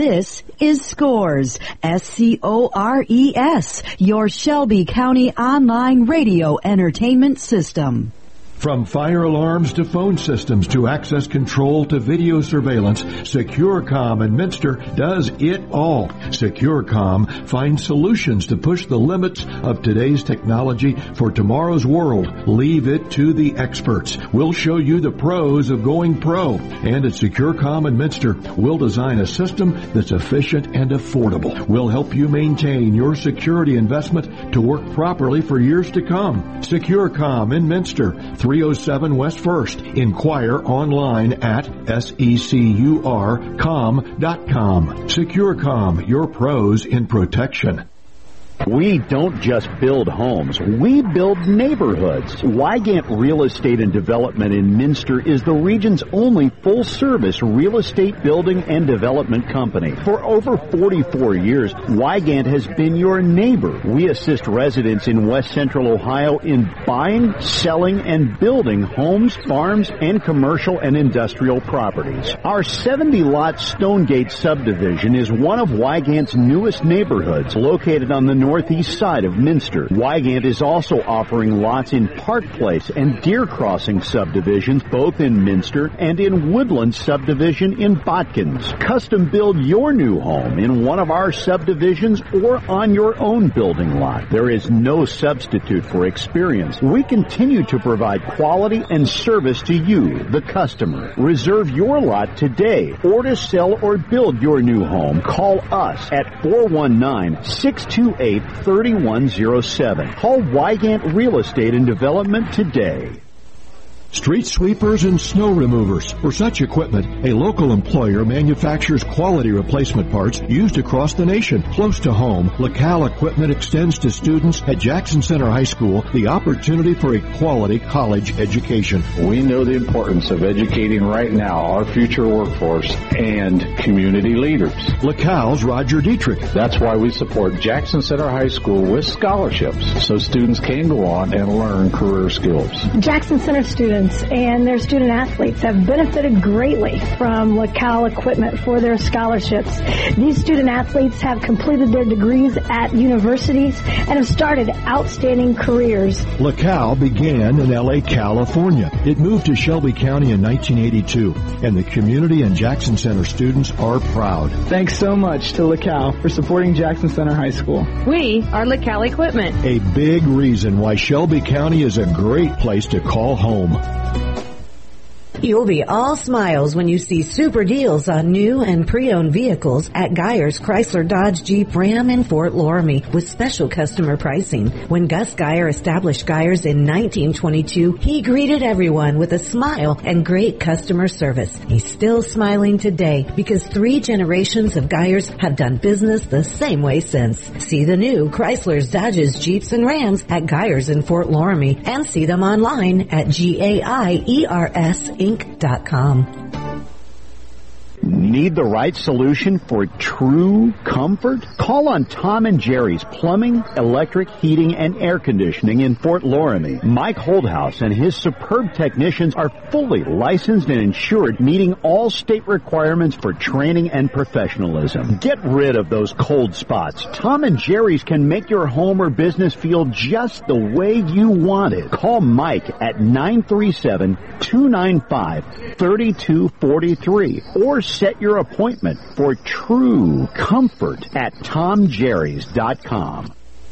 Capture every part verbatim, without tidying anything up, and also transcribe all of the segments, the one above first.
This is Scores, S C O R E S, your Shelby County online radio entertainment system. From fire alarms to phone systems to access control to video surveillance, SecureCom in Minster does it all. SecureCom finds solutions to push the limits of today's technology for tomorrow's world. Leave it to the experts. We'll show you the pros of going pro. And at SecureCom in Minster, we'll design a system that's efficient and affordable. We'll help you maintain your security investment to work properly for years to come. SecureCom in Minster, three oh seven West First. Inquire online at secur com dot com. SecureCom, your pros in protection. We don't just build homes, we build neighborhoods. Wygant Real Estate and Development in Minster is the region's only full-service real estate building and development company. For over forty-four years, Wygant has been your neighbor. We assist residents in West Central Ohio in buying, selling, and building homes, farms, and commercial and industrial properties. Our seventy-lot Stonegate subdivision is one of Wygant's newest neighborhoods, located on the northeast side of Minster. Wygant is also offering lots in Park Place and Deer Crossing subdivisions, both in Minster, and in Woodland subdivision in Botkins. Custom build your new home in one of our subdivisions or on your own building lot. There is no substitute for experience. We continue to provide quality and service to you, the customer. Reserve your lot today, or to sell or build your new home, call us at four one nine, six two eight, three one zero seven. Call Wygant Real Estate and Development today. Street sweepers and snow removers. For such equipment, a local employer manufactures quality replacement parts used across the nation. Close to home, LaCal Equipment extends to students at Jackson Center High School the opportunity for a quality college education. We know the importance of educating right now our future workforce and community leaders. LaCal's Roger Dietrich. That's why we support Jackson Center High School with scholarships so students can go on and learn career skills. Jackson Center students and their student athletes have benefited greatly from LaCal Equipment for their scholarships. These student athletes have completed their degrees at universities and have started outstanding careers. LaCal began in L A, California. It moved to Shelby County in nineteen eighty-two, and the community and Jackson Center students are proud. Thanks so much to LaCal for supporting Jackson Center High School. We are LaCal Equipment. A big reason why Shelby County is a great place to call home. You'll be all smiles when you see super deals on new and pre-owned vehicles at Geyer's Chrysler Dodge Jeep Ram in Fort Loramie with special customer pricing. When Gus Geyer established Geyer's in nineteen twenty-two, he greeted everyone with a smile and great customer service. He's still smiling today because three generations of Geyer's have done business the same way since. See the new Chrysler's, Dodges, Jeeps, and Rams at Geyer's in Fort Loramie and see them online at G A I E R S Inc dot com. Need the right solution for true comfort? Call on Tom and Jerry's Plumbing, Electric, Heating, and Air Conditioning in Fort Loramie. Mike Holdhouse and his superb technicians are fully licensed and insured, meeting all state requirements for training and professionalism. Get rid of those cold spots. Tom and Jerry's can make your home or business feel just the way you want it. Call Mike at nine three seven, two nine five, three two four three or set your appointment for true comfort at tom jerrys dot com.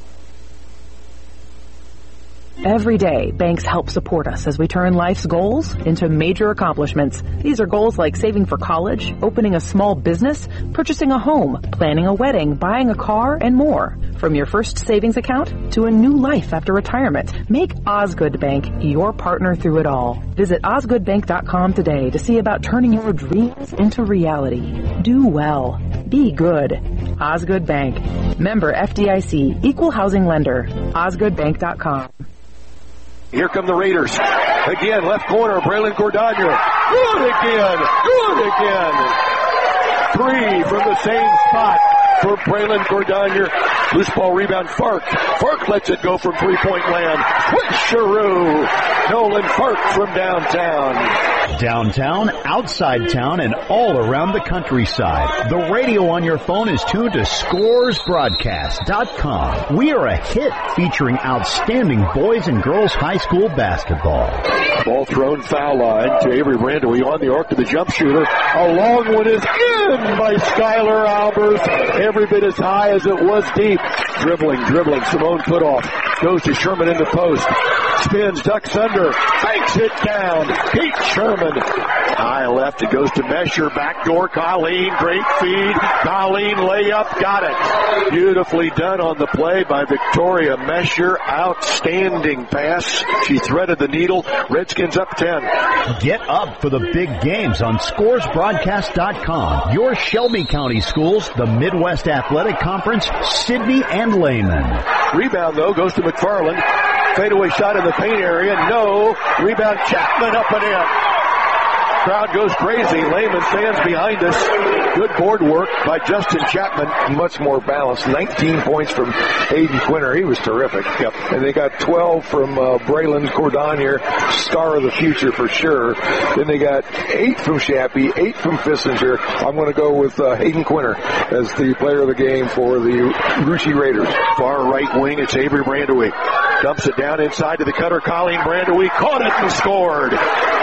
Every day, banks help support us as we turn life's goals into major accomplishments. These are goals like saving for college, opening a small business, purchasing a home, planning a wedding, buying a car, and more. From your first savings account to a new life after retirement, make Osgood Bank your partner through it all. Visit osgood bank dot com today to see about turning your dreams into reality. Do well. Be good. Osgood Bank. Member F D I C. Equal housing lender. osgood bank dot com. Here come the Raiders. Again, left corner, Braylon Gordagner. Good again. Good again. Three from the same spot for Braylon Gordagner. Loose ball rebound, Fark. Fark lets it go from three-point land. Swisheroo. Nolan Fark from downtown. Downtown, outside town, and all around the countryside. The radio on your phone is tuned to scores broadcast dot com. We are a hit featuring outstanding boys and girls high school basketball. Ball thrown foul line to Avery Brandewy on the arc to the jump shooter. A long one is in by Skylar Albers. Every bit as high as it was deep. Dribbling, dribbling. Simone Putoff goes to Sherman in the post. Spins, ducks under, banks it down. Pete Sherman. High left, it goes to Mesher. Backdoor, Colleen. Great feed. Colleen layup, got it. Beautifully done on the play by Victoria Mesher. Outstanding pass. She threaded the needle. Redskins up ten. Get up for the big games on scores broadcast dot com. Your Shelby County schools, the Midwest Athletic Conference, Sidney and Lehman. Rebound, though, goes to McFarland. Fadeaway shot in the paint area. No. Rebound, Chapman up and in. Crowd goes crazy. Lehman stands behind us. Good board work by Justin Chapman. Much more balanced. nineteen points from Hayden Quinter. He was terrific. Yep. And they got twelve from uh, Braylon Cordonier, star of the future for sure. Then they got eight from Shappy, eight from Fissinger. I'm going to go with uh, Hayden Quinter as the player of the game for the Russia Raiders. Far right wing, it's Avery Brandewy. Dumps it down inside to the cutter. Colleen Brandewy caught it and scored.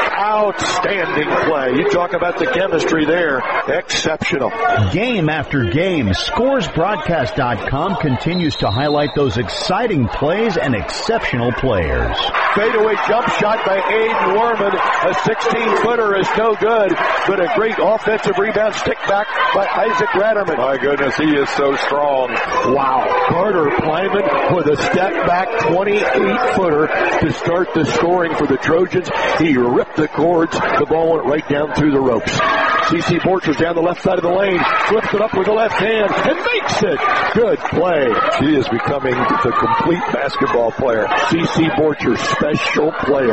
Outstanding play. You talk about the chemistry there. Exceptional. Game after game, scores broadcast dot com continues to highlight those exciting plays and exceptional players. Fadeaway jump shot by Aiden Warman. A sixteen-footer is no good, but a great offensive rebound stick back by Isaac Ratterman. My goodness, he is so strong. Wow. Carter Plyman with a step back twenty-eight-footer to start the scoring for the Trojans. He ripped the cords. The ball went right down through the ropes. C C Borchers down the left side of the lane. Flips it up with the left hand and makes it. Good play. She is becoming the complete basketball player. C C Borchers, special player.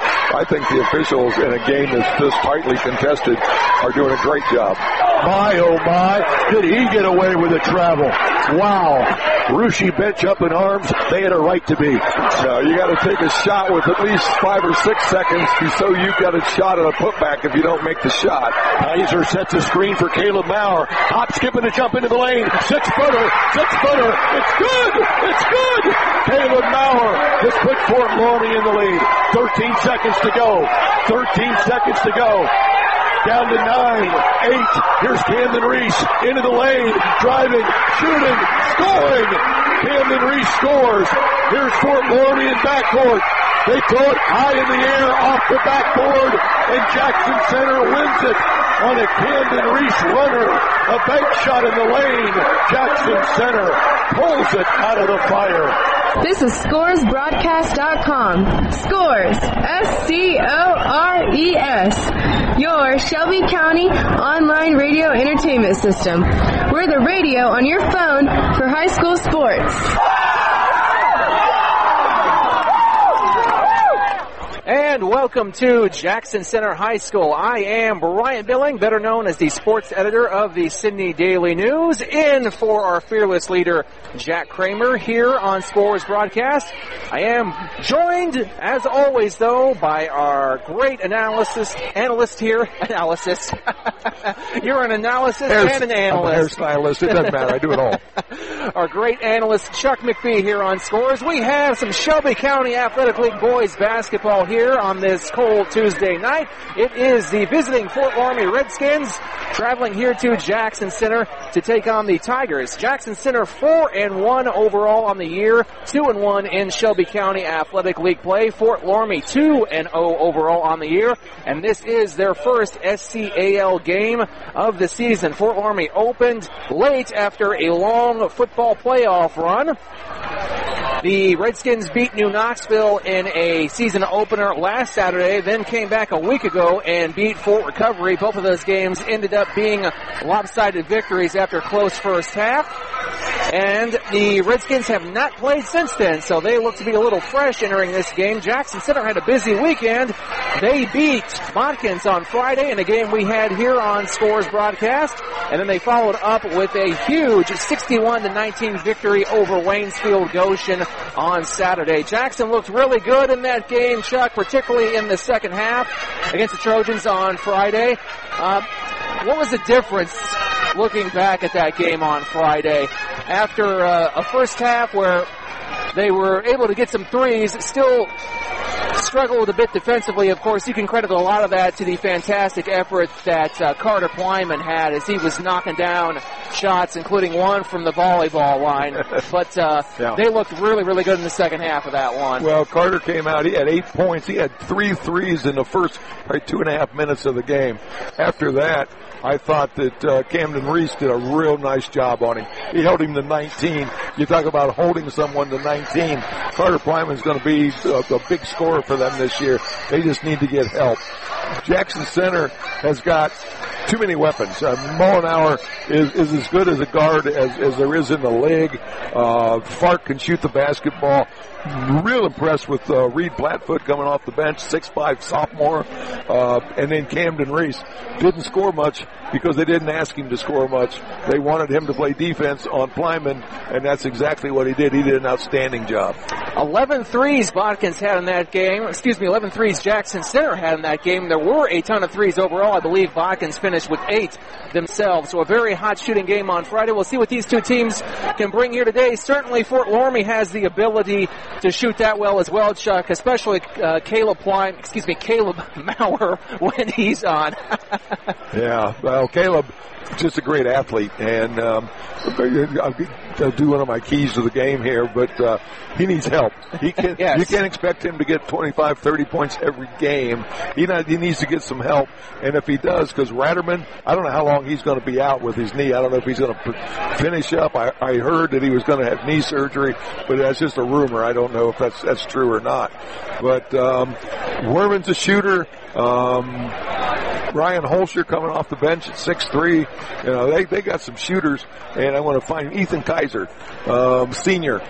I think the officials in a game that's this tightly contested are doing a great job. My, oh my, did he get away with a travel? Wow. Russia bench up in arms. They had a right to be. No, you got to take a shot with at least five or six seconds so you've got a shot at a putback if you don't make the shot. Heiser sets a screen for Caleb Maurer. Hop, skipping to jump into the lane. Six-footer, six-footer. It's good. It's good. Caleb Maurer has put Fort Laramie in the lead. thirteen seconds to go. thirteen seconds to go. Down to nine, eight. Here's Camden Reese into the lane, driving, shooting, scoring. Camden Reese scores. Here's Fort Laramie in backcourt. They throw it high in the air off the backboard, and Jackson Center wins it on a Camden Reese runner. A bank shot in the lane. Jackson Center pulls it out of the fire. This is scores broadcast dot com. Scores, S C O R E S. Your Shelby County online radio entertainment system. We're the radio on your phone for high school sports. And welcome to Jackson Center High School. I am Brian Billing, better known as the sports editor of the Sidney Daily News, in for our fearless leader, Jack Kramer, here on Scores Broadcast. I am joined, as always, though, by our great analysis, analyst here. Analysis. You're an analysis Hair, and an analyst. I'm a hairstylist. It doesn't matter. I do it all. Our great analyst, Chuck McPhee, here on Scores. We have some Shelby County Athletic League boys basketball here on this cold Tuesday night. It is the visiting Fort Laramie Redskins traveling here to Jackson Center to take on the Tigers. Jackson Center four and one overall on the year, two and one in Shelby County Athletic League play. Fort Laramie two and oh overall on the year, and this is their first S C A L game of the season. Fort Laramie opened late after a long football playoff run. The Redskins beat New Knoxville in a season opener last Saturday, then came back a week ago and beat Fort Recovery. Both of those games ended up being lopsided victories after close first half. And the Redskins have not played since then, so they look to be a little fresh entering this game. Jackson Center had a busy weekend They beat Watkins on Friday in a game we had here on Scores broadcast, and then they followed up with a huge sixty-one to nineteen victory over Waynesfield Goshen on Saturday. Jackson looked really good in that game, Chuck, particularly in the second half against the Trojans on Friday. Uh, what was the difference looking back at that game on Friday? After uh, a first half where they were able to get some threes, still struggled a bit defensively. Of course, you can credit a lot of that to the fantastic effort that uh, Carter Plyman had as he was knocking down shots, including one from the volleyball line. But uh, yeah. they looked really, really good in the second half of that one. Well, Carter came out. He had eight points. He had three threes in the first right, two and a half minutes of the game. After that, I thought that uh, Camden Reese did a real nice job on him. He held him to nineteen. You talk about holding someone to nineteen. Carter Plyman's going to be a, a big scorer for them this year. They just need to get help. Jackson Center has got too many weapons. Uh, Mollenauer is, is as good as a guard as, as there is in the league. Uh, Fark can shoot the basketball. Real impressed with uh, Reed Plattfoot coming off the bench, six five sophomore. Uh, and then Camden Reese didn't score much because they didn't ask him to score much. They wanted him to play defense on Plyman, and that's exactly what he did. He did an outstanding job. eleven threes Watkins had in that game. Excuse me, eleven threes Jackson Center had in that game. There were a ton of threes overall. I believe Watkins finished with eight themselves. So a very hot shooting game on Friday. We'll see what these two teams can bring here today. Certainly Fort Loramie has the ability to shoot that well as well, Chuck, especially uh, Caleb Plyman, excuse me, Caleb Maurer when he's on. Yeah, well, Caleb, just a great athlete, and um, I'll do one of my keys to the game here, but uh, he needs help. He can, yes. You can't expect him to get twenty-five, thirty points every game. He, not, he needs to get some help, and if he does, because Ratterman, I don't know how long he's going to be out with his knee. I don't know if he's going to finish up. I, I heard that he was going to have knee surgery, but that's just a rumor. I don't know if that's that's true or not. But um, Werman's a shooter. Um, Ryan Holscher coming off the bench at six three. You know, they, they got some shooters, and I want to find Ethan Kaiser, um, senior.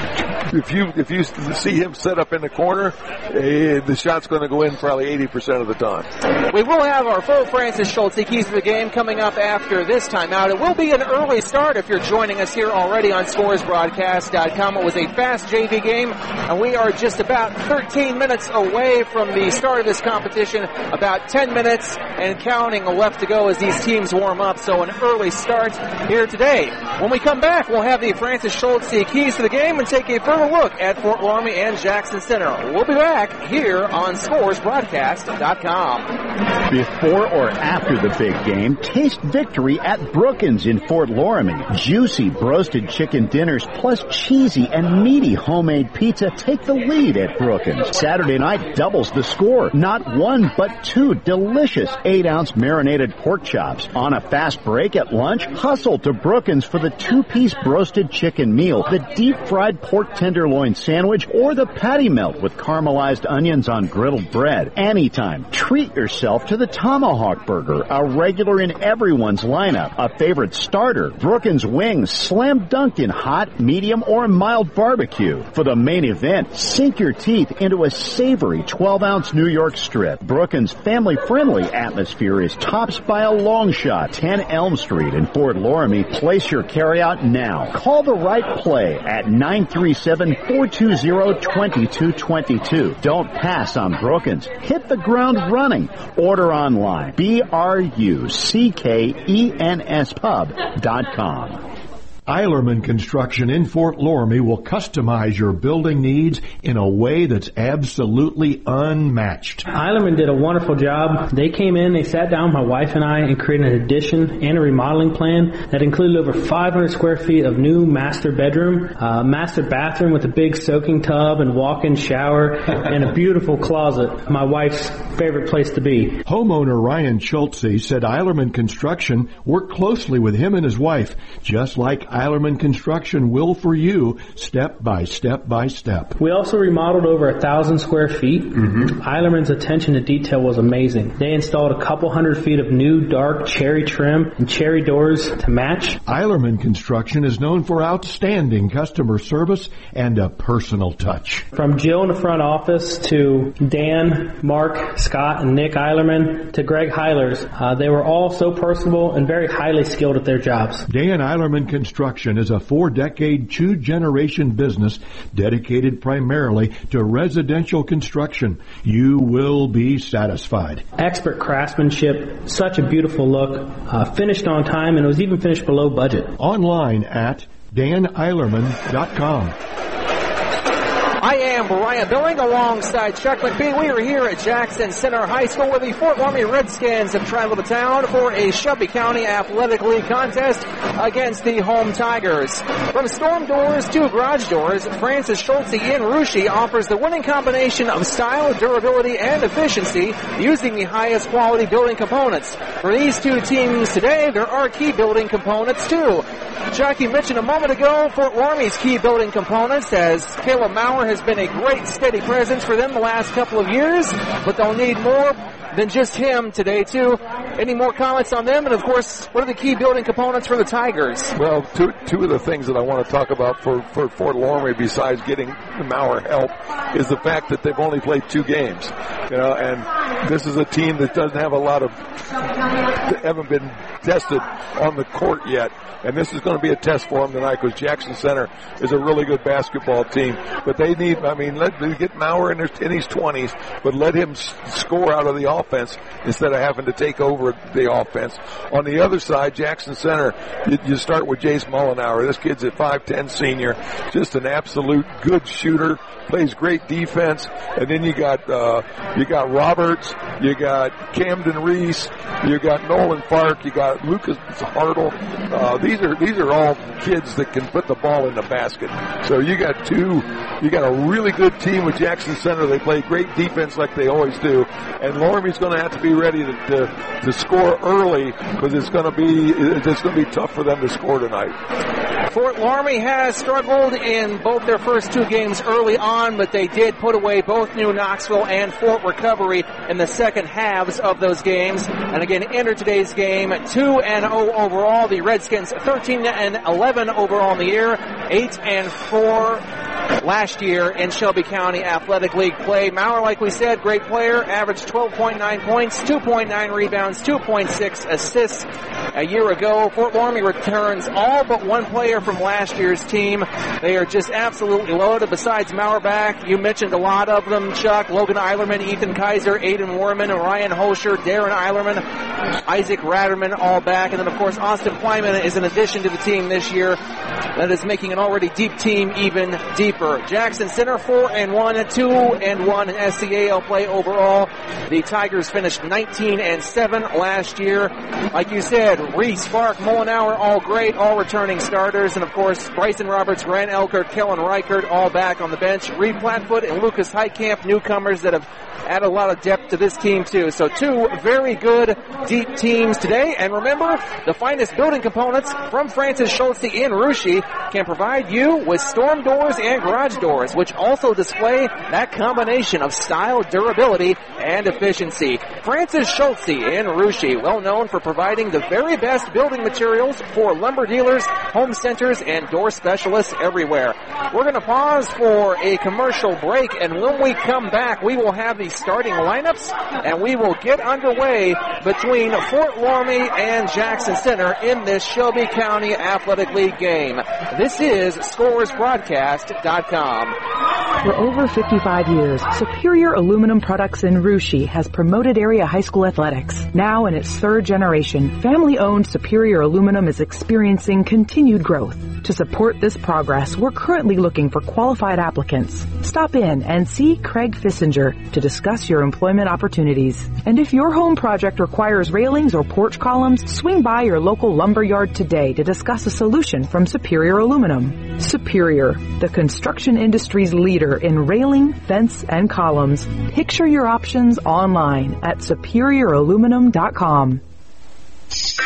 If you if you see him set up in the corner, eh, the shot's going to go in probably eighty percent of the time. We will have our full Francis Schultz keys to the game coming up after this timeout. It will be an early start if you're joining us here already on scores broadcast dot com. It was a fast J V game, and we are just about thirteen minutes away from the start of this competition. About ten minutes and counting left to go as these teams warm up, so an early start here today. When we come back, we'll have the Francis Schultz keys to the game and take a further look at Fort Loramie and Jackson Center. We'll be back here on scores broadcast dot com. Before or after the big game, taste victory at Brookins in Fort Loramie. Juicy broasted chicken dinners plus cheesy and meaty homemade pizza take the lead at Brookins. Saturday night doubles the score. Not one, but two delicious eight-ounce marinated pork chops. On a fast break at lunch, hustle to Brookins for the two-piece broasted chicken meal, the deep-fried pork tenderloin sandwich, or the patty melt with caramelized onions on griddled bread. Anytime, treat yourself to the tomahawk burger, a regular in everyone's lineup, a favorite starter. Brookins wings slam dunked in hot, medium, or mild barbecue. For the main event, sink your teeth into a savory twelve-ounce New York strip. Brookins' family-friendly atmosphere is tops by a long shot. ten Elm Street in Fort Loramie. Place your carryout now. Call the right play at nine three seven, four two zero, two two two two. Don't pass on Brookins. Hit the ground running. Order online. B R U C K E N S pub dot com. Eilerman Construction in Fort Loramie will customize your building needs in a way that's absolutely unmatched. Eilerman did a wonderful job. They came in, they sat down with my wife and I and created an addition and a remodeling plan that included over five hundred square feet of new master bedroom, uh, master bathroom with a big soaking tub and walk-in shower, and a beautiful closet, my wife's favorite place to be. Homeowner Ryan Schultze said Eilerman Construction worked closely with him and his wife, just like Eilerman Construction will for you, step by step by step. We also remodeled over a thousand square feet. Mm-hmm. Eilerman's attention to detail was amazing. They installed a couple hundred feet of new dark cherry trim and cherry doors to match. Eilerman Construction is known for outstanding customer service and a personal touch. From Jill in the front office to Dan, Mark, Scott, and Nick Eilerman to Greg Heilers, uh, they were all so personable and very highly skilled at their jobs. Dan Eilerman Construction is a four-decade, two-generation business dedicated primarily to residential construction. You will be satisfied. Expert craftsmanship, such a beautiful look, uh, finished on time, and it was even finished below budget. Online at dan eilerman dot com. I am Brian Billing alongside Chuck McBee. We are here at Jackson Center High School where the Fort Laramie Redskins have traveled to town for a Shelby County Athletic League contest against the home Tigers. From storm doors to garage doors, Francis Schultze in Russia offers the winning combination of style, durability, and efficiency using the highest quality building components. For these two teams today, there are key building components too. Chuck, you mentioned a moment ago Fort Laramie's key building components, as Caleb Maurer has been a great steady presence for them the last couple of years, but they'll need more than just him today too. Any more comments on them? And of course, what are the key building components for the Tigers? Well, two two of the things that I want to talk about for, for Fort Laramie, besides getting Maurer help, is the fact that they've only played two games. You know, and this is a team that doesn't have a lot of, haven't been tested on the court yet. And this is going to be a test for them tonight because Jackson Center is a really good basketball team. But they need, I mean, let get Maurer in, in his twenties, but let him s- score out of the offense instead of having to take over the offense. On the other side, Jackson Center, you, you start with Jace Mullenauer. This kid's a five ten senior, just an absolute good shooter, plays great defense. And then you got uh, you got Roberts, you got Camden Reese, you got Nolan Fark, you got Lucas Hartle. Uh, these are these are all kids that can put the ball in the basket. So you got two, you got a really good team with Jackson Center. They play great defense like they always do. And Laramie's going to have to be ready to to, to score early because it's going to be it's going to be tough for them to score tonight. Fort Laramie has struggled in both their first two games early on, but they did put away both New Knoxville and Fort Recovery in the second halves of those games. And again, enter today's game two and oh overall. The Redskins thirteen and eleven overall in the year, eight and four last year in Shelby County Athletic League play. Maurer, like we said, great player, averaged twelve point nine points, two point nine rebounds, two point six assists a year ago. Fort Laramie returns all but one player from last year's team. They are just absolutely loaded. Besides Maurer back, you mentioned a lot of them, Chuck. Logan Eilerman, Ethan Kaiser, Aiden Warman, Ryan Hosher, Darren Eilerman, Isaac Ratterman, all back. And then, of course, Austin Plyman is an addition to the team this year that is making an already deep team even deeper. Jackson Center four and one, two and one in S C A L play overall. The Tigers finished nineteen and seven last year. Like you said, Reese, Fark, Mullenauer, all great, all returning starters. And of course, Bryson Roberts, Grant Elkert, Kellen Reichert, all back on the bench. Reed Flatfoot and Lucas Heitkamp, newcomers that have added a lot of depth to this team too. So two very good, deep teams today. And remember, the finest building components from Francis Schultze in Russia can provide you with storm doors and garage doors, which also display that combination of style, durability, and efficiency. Francis Schultze in Russia, well known for providing the very best building materials for lumber dealers, home centers, and door specialists everywhere. We're going to pause for a commercial break, and when we come back, we will have the starting lineups, and we will get underway between Fort Laramie and Jackson Center in this Shelby County Athletic League game. This is Scores Broadcast dot com. For over fifty-five years, Superior Aluminum Products in Russia has promoted area high school athletics. Now in its third generation, family-owned Superior Aluminum is experiencing continued growth. To support this progress, we're currently looking for qualified applicants. Stop in and see Craig Fissinger to discuss your employment opportunities. And if your home project requires railings or porch columns, swing by your local lumber yard today to discuss a solution from Superior Aluminum. Superior, the construction industry's leader in railing, fence, and columns. Picture your options online at superior aluminum dot com.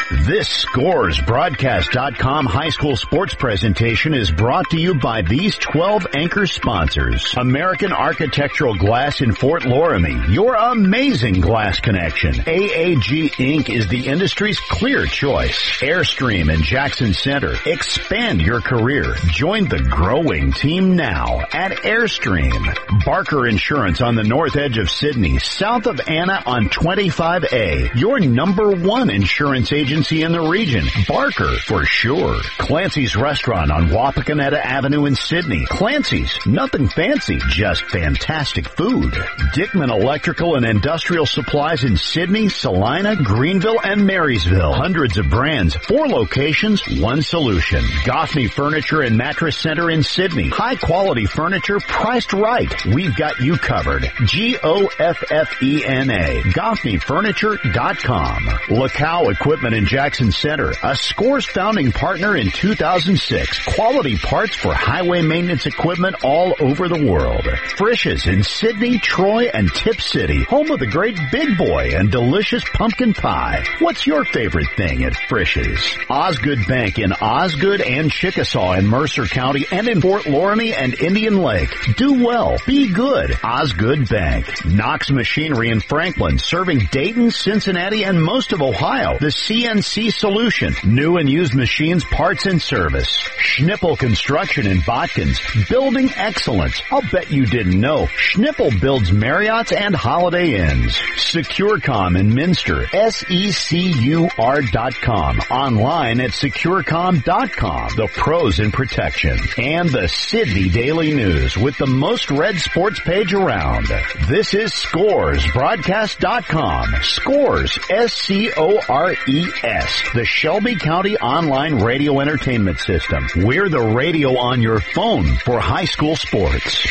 This Scores Broadcast dot com high school sports presentation is brought to you by these twelve anchor sponsors. American Architectural Glass in Fort Loramie, your amazing glass connection. A A G Incorporated is the industry's clear choice. Airstream in Jackson Center. Expand your career. Join the growing team now at Airstream. Barker Insurance on the north edge of Sydney, south of Anna on twenty-five A. Your number one insurance agency in the region. Barker, for sure. Clancy's Restaurant on Wapakoneta Avenue in Sydney. Clancy's, nothing fancy, just fantastic food. Dickman Electrical and Industrial Supplies in Sydney, Salina, Greenville, and Marysville. Hundreds of brands, four locations, one solution. Goffney Furniture and Mattress Center in Sydney. High quality furniture priced right. We've got you covered. G O F F E N A. Goffney Furniture dot com. Lacow Equipment in Jackson Center. A Scores founding partner in two thousand six. Quality parts for highway maintenance equipment all over the world. Frisch's in Sydney, Troy, and Tip City. Home of the great Big Boy and delicious pumpkin pie. What's your favorite thing at Frisch's? Osgood Bank in Osgood and Chickasaw in Mercer County and in Fort Loramie and Indian Lake. Do well. Be good. Osgood Bank. Knox Machinery in Franklin, serving Dayton, Cincinnati, and most of Ohio. The C N C Solution. New and used machines, parts, and service. Schnippel Construction in Botkins. Building excellence. I'll bet you didn't know. Schnippel builds Marriotts and Holiday Inns. SecureCom in Minster. S E C U R dot com. Online at SecureCom dot com. The pros in protection. And the Sydney Daily News with the most read sports page around. This is Scores Broadcast dot com. Scores, S C O R E S. The Shelby County Online Radio Entertainment System. We're the radio on your phone for high school sports.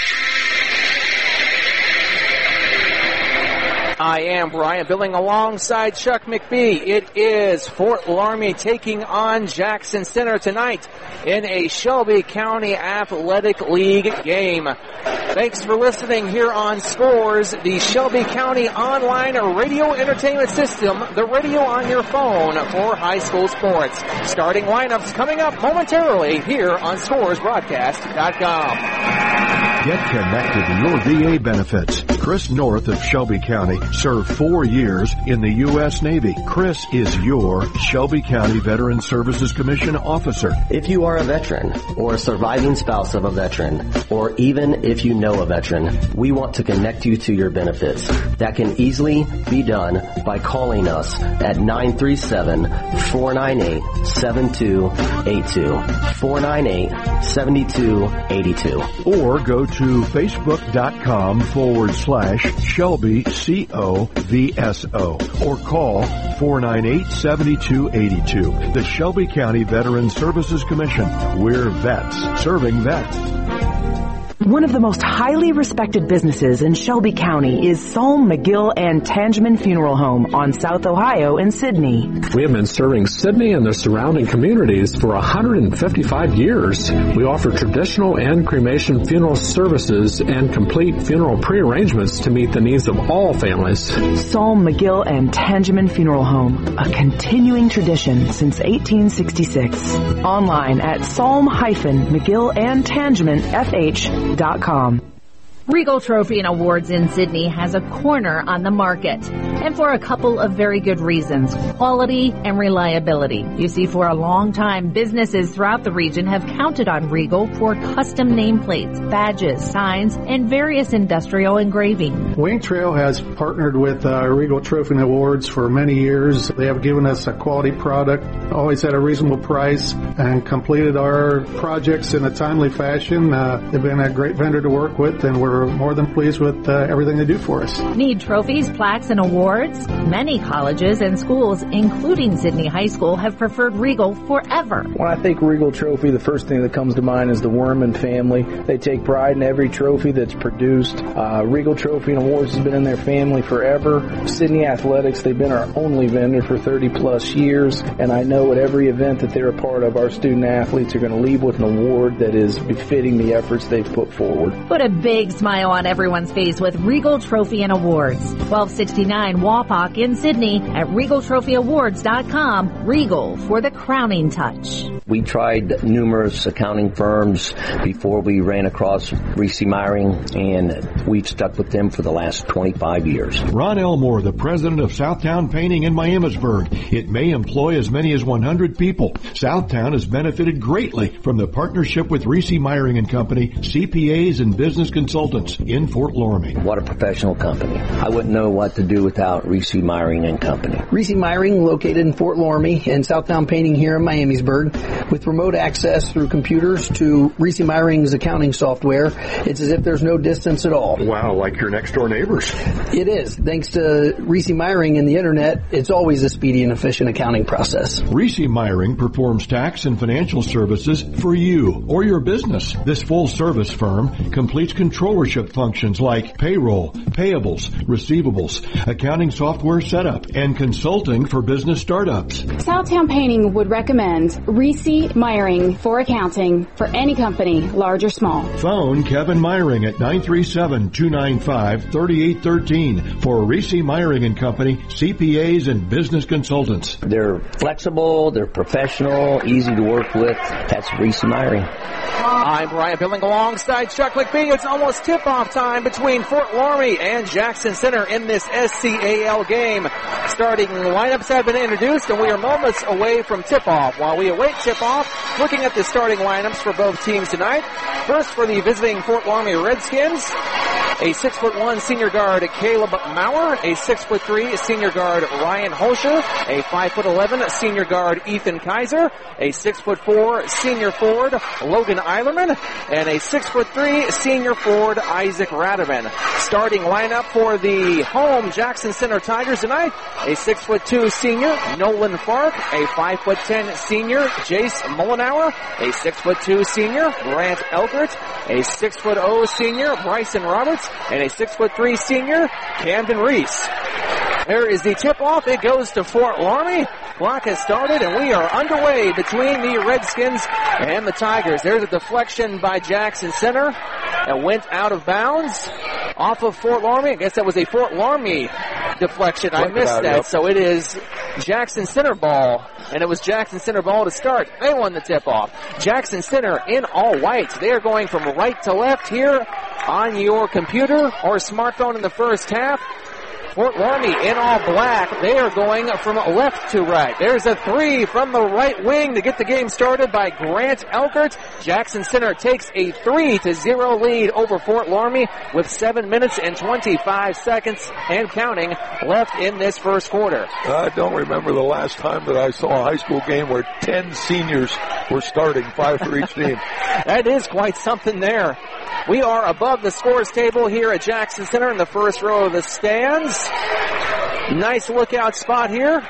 I am Brian Billing alongside Chuck McBee. It is Fort Loramie taking on Jackson Center tonight in a Shelby County Athletic League game. Thanks for listening here on Scores, the Shelby County Online Radio Entertainment System, the radio on your phone for high school sports. Starting lineups coming up momentarily here on Scores Broadcast dot com. Get connected to your V A benefits. Chris North of Shelby County served four years in the U S Navy. Chris is your Shelby County Veteran Services Commission officer. If you are a veteran or a surviving spouse of a veteran, or even if you know a veteran, we want to connect you to your benefits. That can easily be done by calling us at nine three seven, four nine eight, seven two eight two. four nine eight, seven two eight two. Or go to facebook.com forward slash Shelby C O V S O or call four nine eight, seven two eight two. The Shelby County Veteran Services Commission. We're vets serving vets. One of the most highly respected businesses in Shelby County is Psalm, McGill, and Tangeman Funeral Home on South Ohio in Sydney. We have been serving Sydney and the surrounding communities for one hundred fifty-five years. We offer traditional and cremation funeral services and complete funeral prearrangements to meet the needs of all families. Psalm, McGill, and Tangeman Funeral Home, a continuing tradition since eighteen sixty-six. Online at psalm mcgill and tangeman f h dot com. Regal Trophy and Awards in Sydney has a corner on the market, and for a couple of very good reasons: quality and reliability. You see, for a long time, businesses throughout the region have counted on Regal for custom nameplates, badges, signs, and various industrial engraving. Wing Trail has partnered with uh, Regal Trophy and Awards for many years. They have given us a quality product, always at a reasonable price, and completed our projects in a timely fashion. Uh, they've been a great vendor to work with, and we're more than pleased with uh, everything they do for us. Need trophies, plaques, and awards? Many colleges and schools, including Sydney High School, have preferred Regal forever. When I think Regal Trophy, the first thing that comes to mind is the Worman family. They take pride in every trophy that's produced. Uh, Regal Trophy and Awards has been in their family forever. Sydney Athletics, they've been our only vendor for thirty plus years, and I know at every event that they're a part of, our student athletes are going to leave with an award that is befitting the efforts they've put forward. Put a big smile smile on everyone's face with Regal Trophy and Awards. twelve sixty-nine Wapak in Sydney at regal trophy awards dot com. Regal for the crowning touch. We tried numerous accounting firms before we ran across Reese Meyering, and we've stuck with them for the last twenty-five years. Ron Elmore, the president of Southtown Painting in Miamisburg. It may employ as many as one hundred people. Southtown has benefited greatly from the partnership with Reese Meyering and Company, C P As and business consultants in Fort Loramie. What a professional company. I wouldn't know what to do without Reese Meyering and Company. Reese Meyering, located in Fort Loramie, and Southtown Painting here in Miamisburg, with remote access through computers to Reese Meyering's accounting software. It's as if there's no distance at all. Wow, like your next door neighbors. It is. Thanks to Reese Meyering and the internet, it's always a speedy and efficient accounting process. Reese Meyering performs tax and financial services for you or your business. This full-service firm completes controllership functions like payroll, payables, receivables, accounting software setup, and consulting for business startups. Southtown Painting would recommend Reese Meyering for accounting for any company, large or small. Phone Kevin Meyering at nine three seven, two nine five, three eight one three for Reese Meyering and Company, C P As and business consultants. They're flexible, they're professional, easy to work with. That's Reese Meyering. I'm Brian Billing alongside Chuck McPhee. It's almost tip-off time between Fort Loramie and Jackson Center in this S C A L game. Starting lineups have been introduced, and we are moments away from tip-off. While we await tip-off, looking at the starting lineups for both teams tonight. First for the visiting Fort Loramie Redskins, a six foot one senior guard Caleb Maurer, a six foot three senior guard Ryan Holscher, a five foot eleven senior guard Ethan Kaiser, a six foot four senior forward Logan Eilerman, and a six foot three senior forward Isaac Rademan. Starting lineup for the home Jackson Center Tigers tonight, a six foot two senior Nolan Fark, a five foot ten senior Jace Mullenauer, a six foot two senior Grant Elkert, a six foot oh senior Bryson Roberts, and a six foot three senior Camden Reese. There is the tip-off. It goes to Fort Loramie. Clock has started, and we are underway between the Redskins and the Tigers. There's a deflection by Jackson Center that went out of bounds off of Fort Loramie. I guess that was a Fort Loramie deflection. I missed that. Yep. So it is Jackson Center ball, and it was Jackson Center ball to start. They won the tip-off. Jackson Center in all white. They are going from right to left here on your computer or smartphone in the first half. Fort Loramie in all black. They are going from left to right. There's a three from the right wing to get the game started by Grant Elkert. Jackson Center takes a three to zero lead over Fort Loramie with seven minutes and twenty-five seconds and counting left in this first quarter. I don't remember the last time that I saw a high school game where ten seniors were starting, five for each team. That is quite something there. We are above the scores table here at Jackson Center in the first row of the stands. Nice lookout spot here.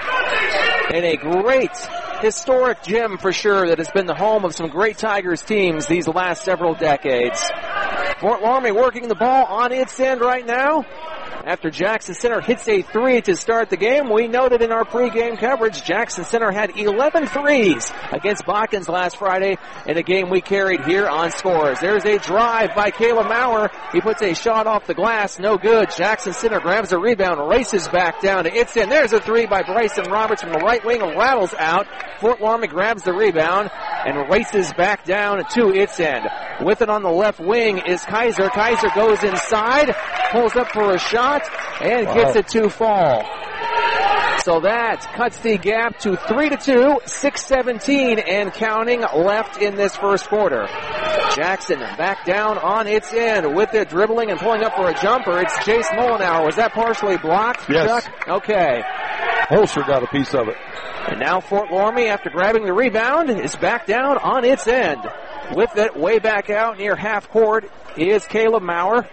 And a great historic gym for sure that has been the home of some great Tigers teams these last several decades. Fort Loramie working the ball on its end right now. After Jackson Center hits a three to start the game, we noted in our pregame coverage, Jackson Center had eleven threes against Botkins last Friday in a game we carried here on Scores. There's a drive by Caleb Maurer. He puts a shot off the glass, no good. Jackson Center grabs a rebound, races back down to its end. There's a three by Bryson Roberts from the right wing, rattles out. Fort Loramie grabs the rebound and races back down to its end. With it on the left wing is Kaiser. Kaiser goes inside, pulls up for a shot, and wow. gets it to fall. So that cuts the gap to three to two, six seventeen and counting left in this first quarter. Jackson back down on its end with it, dribbling and pulling up for a jumper. It's Jace Mullenauer. Was that partially blocked, yes. Chuck? Okay. Holscher got a piece of it. And now Fort Loramie, after grabbing the rebound, is back down on its end. With it way back out near half court is Caleb Maurer.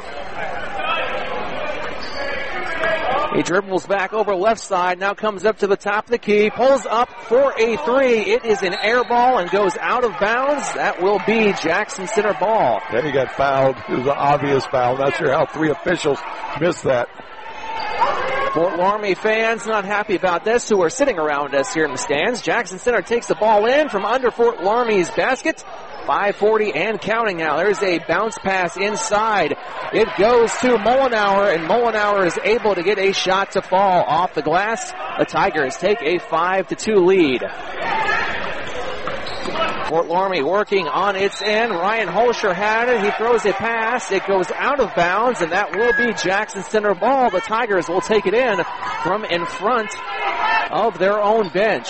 He dribbles back over left side, now comes up to the top of the key, pulls up for a three. It is an air ball and goes out of bounds. That will be Jackson Center ball. Then he got fouled. It was an obvious foul. Not sure how three officials missed that. Fort Loramie fans not happy about this, who are sitting around us here in the stands. Jackson Center takes the ball in from under Fort Loramie's basket. five forty and counting now. There's a bounce pass inside. It goes to Mullenauer, and Mullenauer is able to get a shot to fall off the glass. The Tigers take a five to two lead. Fort Loramie working on its end. Ryan Holscher had it. He throws a pass. It goes out of bounds, and that will be Jackson Center ball. The Tigers will take it in from in front of their own bench.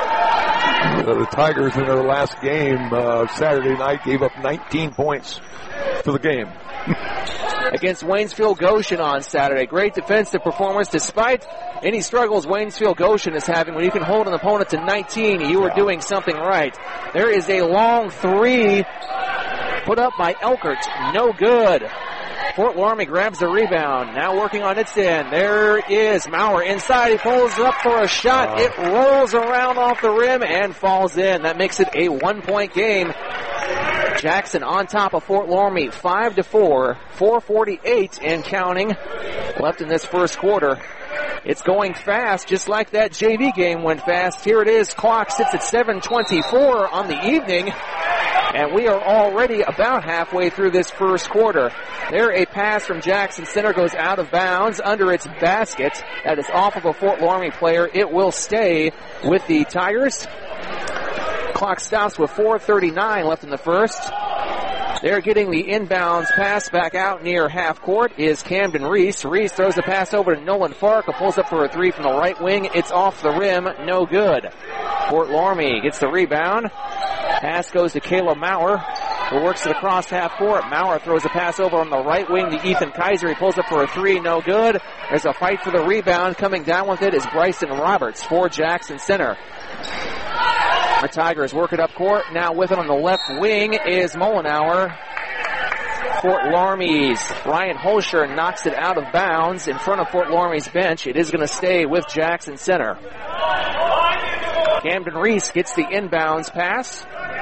The Tigers in their last game uh, Saturday night gave up nineteen points for the game. Against Waynesfield Goshen on Saturday. Great defensive performance despite any struggles Waynesfield Goshen is having. When you can hold an opponent to nineteen, you are doing something right. There is a long three put up by Elkert. No good. Fort Loramie grabs the rebound. Now working on its end. There is Maurer inside. He pulls up for a shot. Wow. It rolls around off the rim and falls in. That makes it a one-point game. Jackson on top of Fort Loramie, five to four, four forty-eight and counting left in this first quarter. It's going fast, just like that J V game went fast. Here it is. Clock sits at seven twenty-four on the evening, and we are already about halfway through this first quarter. There, a pass from Jackson Center goes out of bounds under its basket. That is off of a Fort Loramie player. It will stay with the Tigers. Clock stops with four thirty-nine left in the first. They're getting the inbounds pass back out near half court is Camden Reese. Reese throws the pass over to Nolan Fark, who pulls up for a three from the right wing. It's off the rim, no good. Fort Loramie gets the rebound. Pass goes to Caleb Maurer, who works it across half court. Maurer throws a pass over on the right wing to Ethan Kaiser. He pulls up for a three, no good. There's a fight for the rebound. Coming down with it is Bryson Roberts for Jackson Center. The Tigers work it up court. Now with it on the left wing is Mullenauer. Fort Loramie's Ryan Holscher knocks it out of bounds in front of Fort Loramie's bench. It is going to stay with Jackson Center. Camden Reese gets the inbounds pass.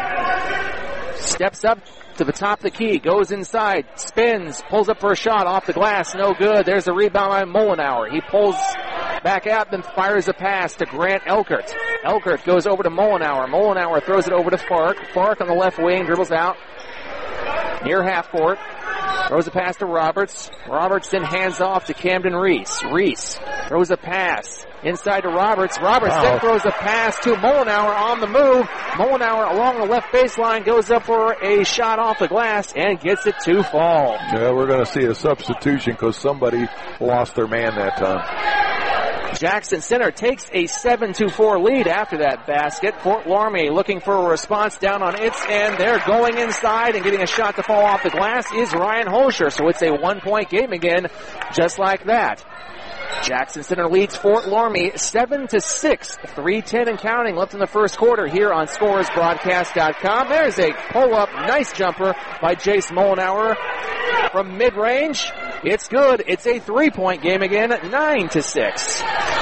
Steps up to the top of the key, goes inside, spins, pulls up for a shot off the glass, no good. There's a rebound by Mullenauer. He pulls back out, then fires a pass to Grant Elkert. Elkert goes over to Mullenauer. Mullenauer throws it over to Fark. Fark on the left wing, dribbles out near half court. Throws a pass to Roberts. Roberts then hands off to Camden Reese. Reese throws a pass inside to Roberts. Roberts wow. then throws a pass to Mullenauer on the move. Mullenauer along the left baseline goes up for a shot off the glass and gets it to fall. Yeah, we're going to see a substitution because somebody lost their man that time. Jackson Center takes a seven to four lead after that basket. Fort Loramie looking for a response down on its end. They're going inside and getting a shot to fall off the glass is Ryan Holscher. So it's a one-point game again, just like that. Jackson Center leads Fort Loramie seven to six, three ten and counting left in the first quarter here on Scores Broadcast dot com. There's a pull-up, nice jumper by Jace Mullenauer from mid-range. It's good. It's a three-point game again, nine to six.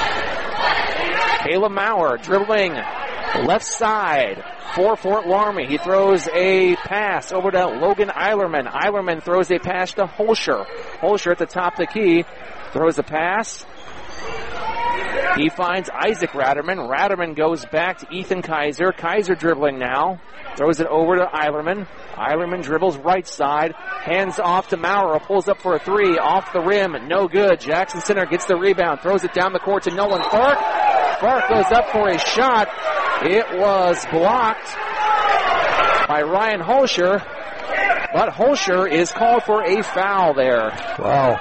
Caleb Maurer dribbling left side for Fort Loramie. He throws a pass over to Logan Eilerman. Eilerman throws a pass to Holscher. Holscher at the top of the key throws a pass. He finds Isaac Ratterman. Ratterman goes back to Ethan Kaiser. Kaiser dribbling now. Throws it over to Eilerman. Eilerman dribbles right side. Hands off to Maurer. Pulls up for a three. Off the rim. No good. Jackson Center gets the rebound. Throws it down the court to Nolan Fark. Fark goes up for a shot. It was blocked by Ryan Holscher. But Holscher is called for a foul there. Wow.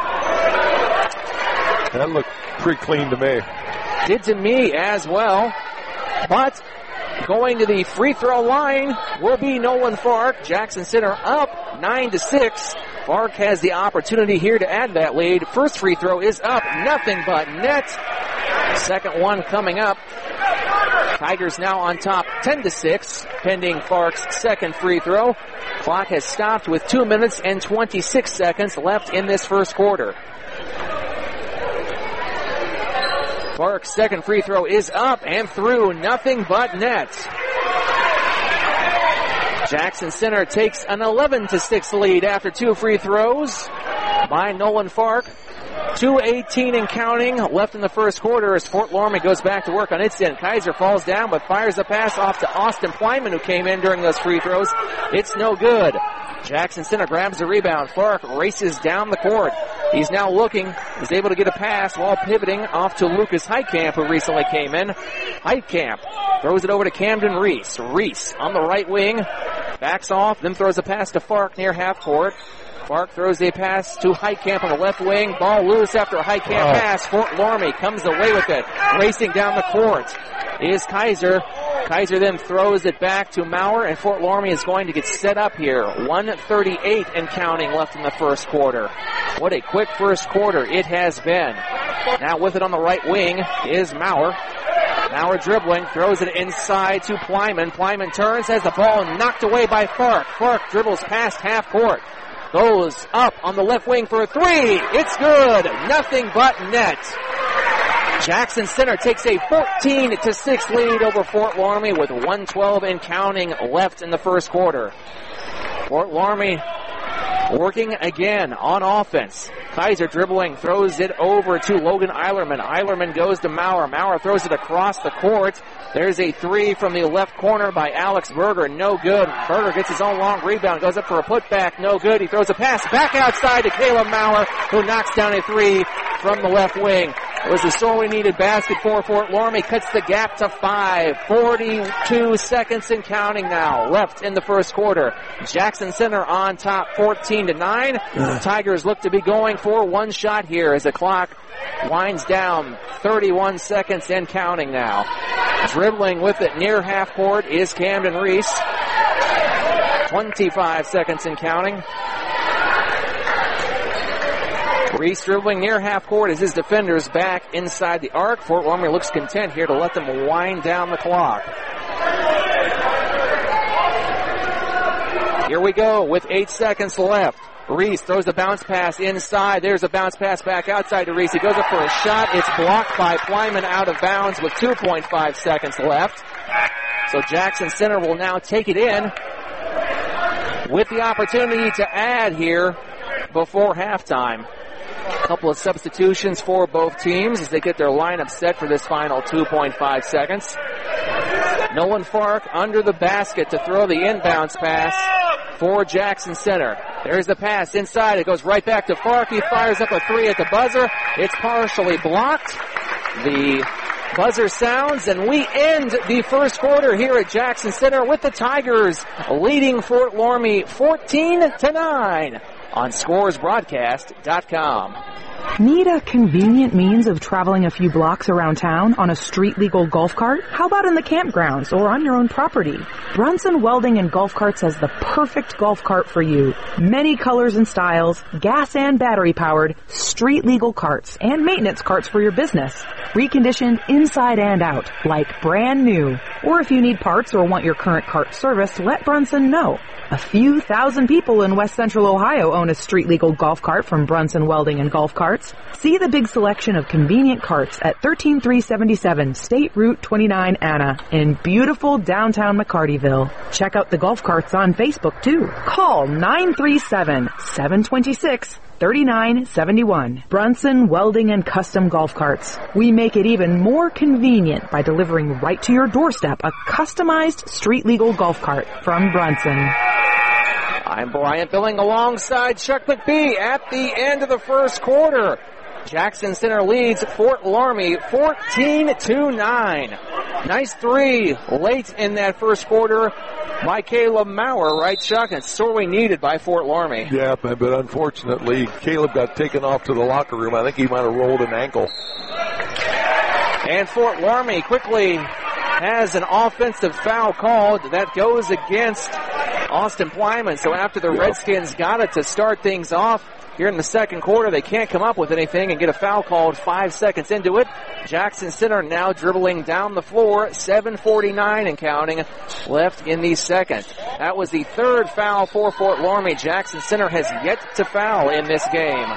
That looked pretty clean to me. Did to me as well. But going to the free throw line will be Nolan Fark. Jackson Center up nine to six. Fark has the opportunity here to add that lead. First free throw is up. Nothing but net. Second one coming up. Tigers now on top ten to six, pending Fark's second free throw. Clock has stopped with two minutes and twenty-six seconds left in this first quarter. Fark's second free throw is up and through. Nothing but net. Jackson Center takes an eleven to six lead after two free throws by Nolan Fark. two eighteen and counting left in the first quarter as Fort Loramie goes back to work on its end. Kaiser falls down but fires the pass off to Austin Plyman, who came in during those free throws. It's no good. Jackson Center grabs the rebound. Fark races down the court. He's now looking. He's able to get a pass while pivoting off to Lucas Heitkamp, who recently came in. Heitkamp throws it over to Camden Reese. Reese on the right wing. Backs off, then throws a pass to Fark near half court. Fark throws a pass to Heitkamp on the left wing. Ball loose after a Heitkamp oh. pass. Fort Loramie comes away with it. Racing down the court is Kaiser. Kaiser then throws it back to Maurer, and Fort Loramie is going to get set up here. one thirty-eight and counting left in the first quarter. What a quick first quarter it has been. Now with it on the right wing is Maurer. Maurer dribbling, throws it inside to Plyman. Plyman turns, has the ball knocked away by Fark. Fark dribbles past half court. Goes up on the left wing for a three. It's good. Nothing but net. Jackson Center takes a fourteen to six lead over Fort Loramie with one twelve and counting left in the first quarter. Fort Loramie working again on offense. Kaiser dribbling, throws it over to Logan Eilerman. Eilerman goes to Maurer. Maurer throws it across the court. There's a three from the left corner by Alex Berger. No good. Berger gets his own long rebound. Goes up for a putback. No good. He throws a pass back outside to Caleb Maurer, who knocks down a three from the left wing. It was a sorely needed basket for Fort Loramie. Cuts the gap to five. forty-two seconds and counting now left in the first quarter. Jackson Center on top fourteen to nine. The Tigers look to be going for one shot here as the clock winds down. thirty-one seconds and counting now. Dribbling with it near half court is Camden Reese. twenty-five seconds and counting. Reese dribbling near half court as his defenders back inside the arc. Fort Loramie looks content here to let them wind down the clock. Here we go with eight seconds left. Reese throws a bounce pass inside. There's a bounce pass back outside to Reese. He goes up for a shot. It's blocked by Plyman out of bounds with two point five seconds left. So Jackson Center will now take it in with the opportunity to add here before halftime. A couple of substitutions for both teams as they get their lineup set for this final two point five seconds. Nolan Fark under the basket to throw the inbounds pass for Jackson Center. There's the pass inside. It goes right back to Fark. He fires up a three at the buzzer. It's partially blocked. The buzzer sounds, and we end the first quarter here at Jackson Center with the Tigers leading Fort Loramie fourteen to nine. On Scores Broadcast dot com. Need a convenient means of traveling a few blocks around town on a street-legal golf cart? How about in the campgrounds or on your own property? Brunson Welding and Golf Carts has the perfect golf cart for you. Many colors and styles, gas and battery-powered, street-legal carts, and maintenance carts for your business. Reconditioned inside and out, like brand new. Or if you need parts or want your current cart serviced, let Brunson know. A few thousand people in West Central Ohio own a street-legal golf cart from Brunson Welding and Golf Carts. See the big selection of convenient carts at one three three seven seven State Route twenty-nine Anna in beautiful downtown McCartyville. Check out the golf carts on Facebook, too. Call nine three seven, seven two six, three nine seven one. Brunson Welding and Custom Golf Carts. We make it even more convenient by delivering right to your doorstep a customized street-legal golf cart from Brunson. I'm Bryant Billing alongside Chuck McBee at the end of the first quarter. Jackson Center leads Fort Loramie fourteen to nine. Nice three late in that first quarter by Caleb Maurer, right, Chuck? And sorely needed by Fort Loramie. Yeah, but unfortunately, Caleb got taken off to the locker room. I think he might have rolled an ankle. And Fort Loramie quickly has an offensive foul called that goes against Austin Plyman. So after the Redskins got it to start things off here in the second quarter, they can't come up with anything and get a foul called five seconds into it. Jackson Center now dribbling down the floor, seven forty-nine and counting left in the second. That was the third foul for Fort Loramie. Jackson Center has yet to foul in this game.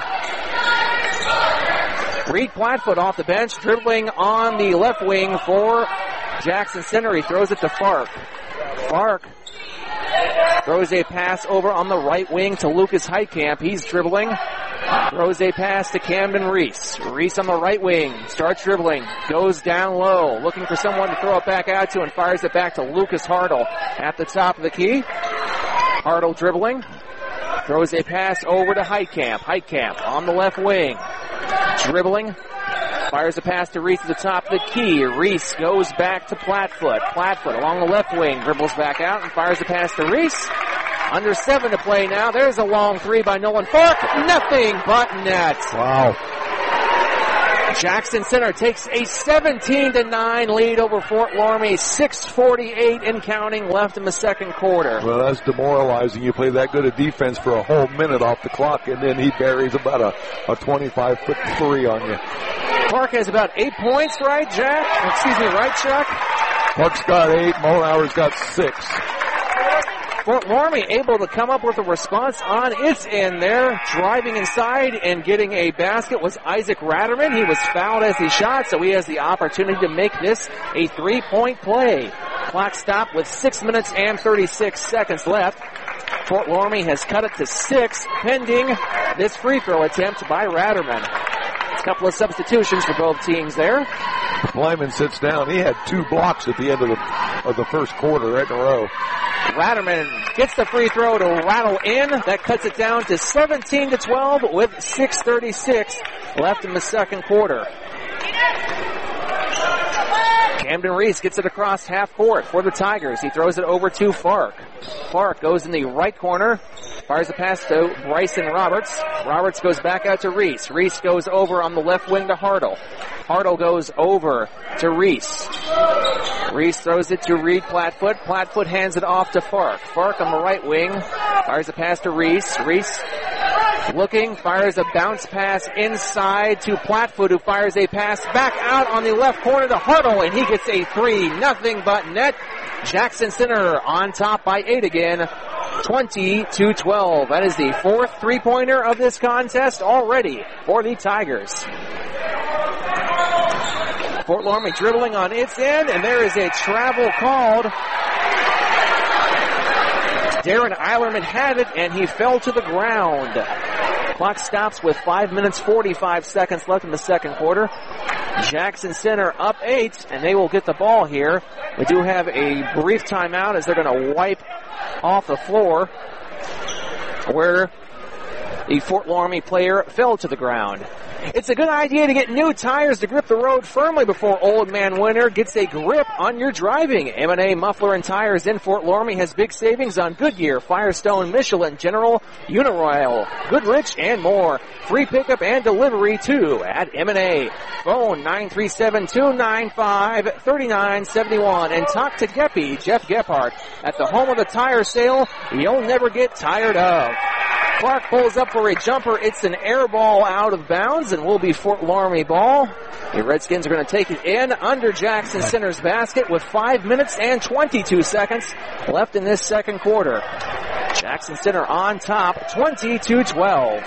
Reed Plattfoot off the bench, dribbling on the left wing for Jackson Center. He throws it to Fark. Fark throws a pass over on the right wing to Lucas Heitkamp. He's dribbling, Throws a pass to Camden Reese. Reese on the right wing. Starts dribbling. Goes down low. Looking for someone to throw it back out to and fires it back to Lucas Hartle at the top of the key. Hartle dribbling. Throws a pass over to Heitkamp. Heitkamp on the left wing. Dribbling. Fires a pass to Reese at the top of the key. Reese goes back to Plattfoot. Plattfoot along the left wing. Dribbles back out and fires a pass to Reese. Under seven to play now. There's a long three by Nolan Fark. Nothing but net. Wow. Jackson Center takes a seventeen to nine lead over Fort Loramie. six forty-eight and counting left in the second quarter. Well, that's demoralizing. You play that good a defense for a whole minute off the clock, and then he buries about a, a twenty-five foot three on you. Park has about eight points, right, Jack? Excuse me, right, Chuck? Park's got eight. Mollauer's got six. Fort Loramie able to come up with a response on its end there. Driving inside and getting a basket was Isaac Ratterman. He was fouled as he shot, so he has the opportunity to make this a three-point play. Clock stopped with six minutes and thirty-six seconds left. Fort Loramie has cut it to six, pending this free throw attempt by Ratterman. A couple of substitutions for both teams there. Lyman sits down. He had two blocks at the end of the of the first quarter right in a row. Ratterman gets the free throw to rattle in. That cuts it down to seventeen to twelve with six thirty-six left in the second quarter. Camden Reese gets it across half court for the Tigers. He throws it over to Fark. Fark goes in the right corner. Fires a pass to Bryson Roberts. Roberts goes back out to Reese. Reese goes over on the left wing to Hartle. Hartle goes over to Reese. Reese throws it to Reed Plattfoot. Plattfoot hands it off to Fark. Fark on the right wing. Fires a pass to Reese. Reese looking, fires a bounce pass inside to Plattfoot, who fires a pass back out on the left corner to Hartle, and he gets a three. Nothing but net. Jackson Center on top by eight again. twenty to twelve. That is the fourth three-pointer of this contest already for the Tigers. Fort Loramie dribbling on its end, and there is a travel called. Darren Eilerman had it, and he fell to the ground. Clock stops with five minutes, forty-five seconds left in the second quarter. Jackson Center up eight, and they will get the ball here. We do have a brief timeout as they're going to wipe off the floor where the Fort Loramie player fell to the ground. It's a good idea to get new tires to grip the road firmly before Old Man Winter gets a grip on your driving. M and A Muffler and Tires in Fort Loramie has big savings on Goodyear, Firestone, Michelin, General, Uniroyal, Goodrich, and more. Free pickup and delivery, too, at M and A. Phone nine three seven, two nine five, three nine seven one. And talk to Geppy, Jeff Gephardt, at the home of the tire sale you'll never get tired of. Clark pulls up for a jumper. It's an air ball out of bounds and will be Fort Loramie ball. The Redskins are going to take it in under Jackson Center's basket with five minutes and twenty-two seconds left in this second quarter. Jackson Center on top, twenty to twelve.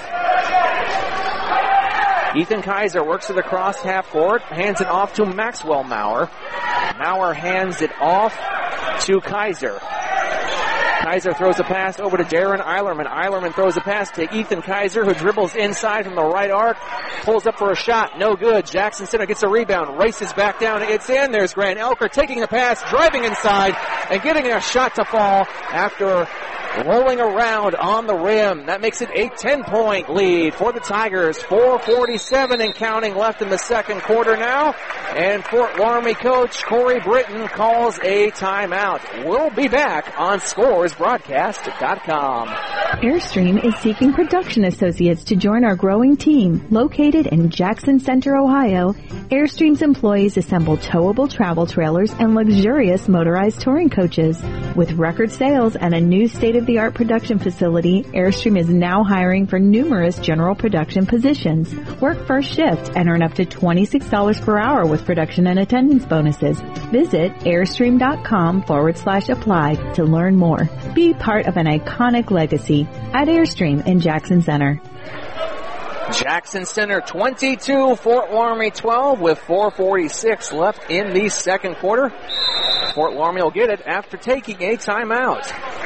Ethan Kaiser works it across half court, hands it off to Maxwell Maurer. Maurer hands it off to Kaiser. Kaiser throws a pass over to Darren Eilerman. Eilerman throws a pass to Ethan Kaiser, who dribbles inside from the right arc, pulls up for a shot, no good. Jackson Center gets a rebound, races back down, it's in. There's Grant Elker taking the pass, driving inside, and getting a shot to fall after rolling around on the rim. That makes it a ten-point lead for the Tigers. four forty-seven and counting left in the second quarter now. And Fort Loramie coach Corey Britton calls a timeout. We'll be back on Scores Broadcast dot com. Airstream is seeking production associates to join our growing team. Located in Jackson Center, Ohio, Airstream's employees assemble towable travel trailers and luxurious motorized touring coaches. With record sales and a new state-of-the-art production facility, Airstream is now hiring for numerous general production positions. Work first shift and earn up to twenty-six dollars per hour with production and attendance bonuses. Visit airstream.com forward slash apply to learn more. Be part of an iconic legacy at Airstream in Jackson Center. Jackson Center twenty-two, Fort Loramie twelve with four forty-six left in the second quarter. Fort Loramie will get it after taking a timeout.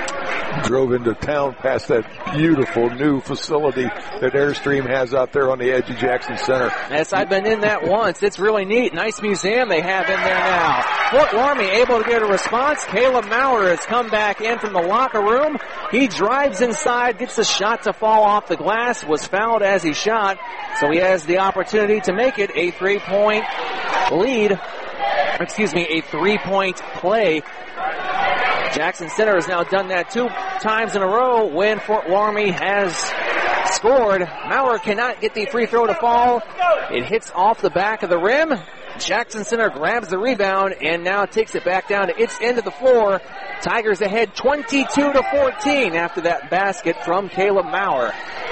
drove into town past that beautiful new facility that Airstream has out there on the edge of Jackson Center. Yes, I've been in that once. It's really neat. Nice museum they have in there now. Fort Laramie able to get a response. Caleb Maurer has come back in from the locker room. He drives inside, gets the shot to fall off the glass, was fouled as he shot, so he has the opportunity to make it a three-point lead. Excuse me, a three-point play. Jackson Center has now done that two times in a row when Fort Laramie has scored. Maurer cannot get the free throw to fall. It hits off the back of the rim. Jackson Center grabs the rebound and now takes it back down to its end of the floor. Tigers ahead twenty-two to fourteen after that basket from Caleb Maurer.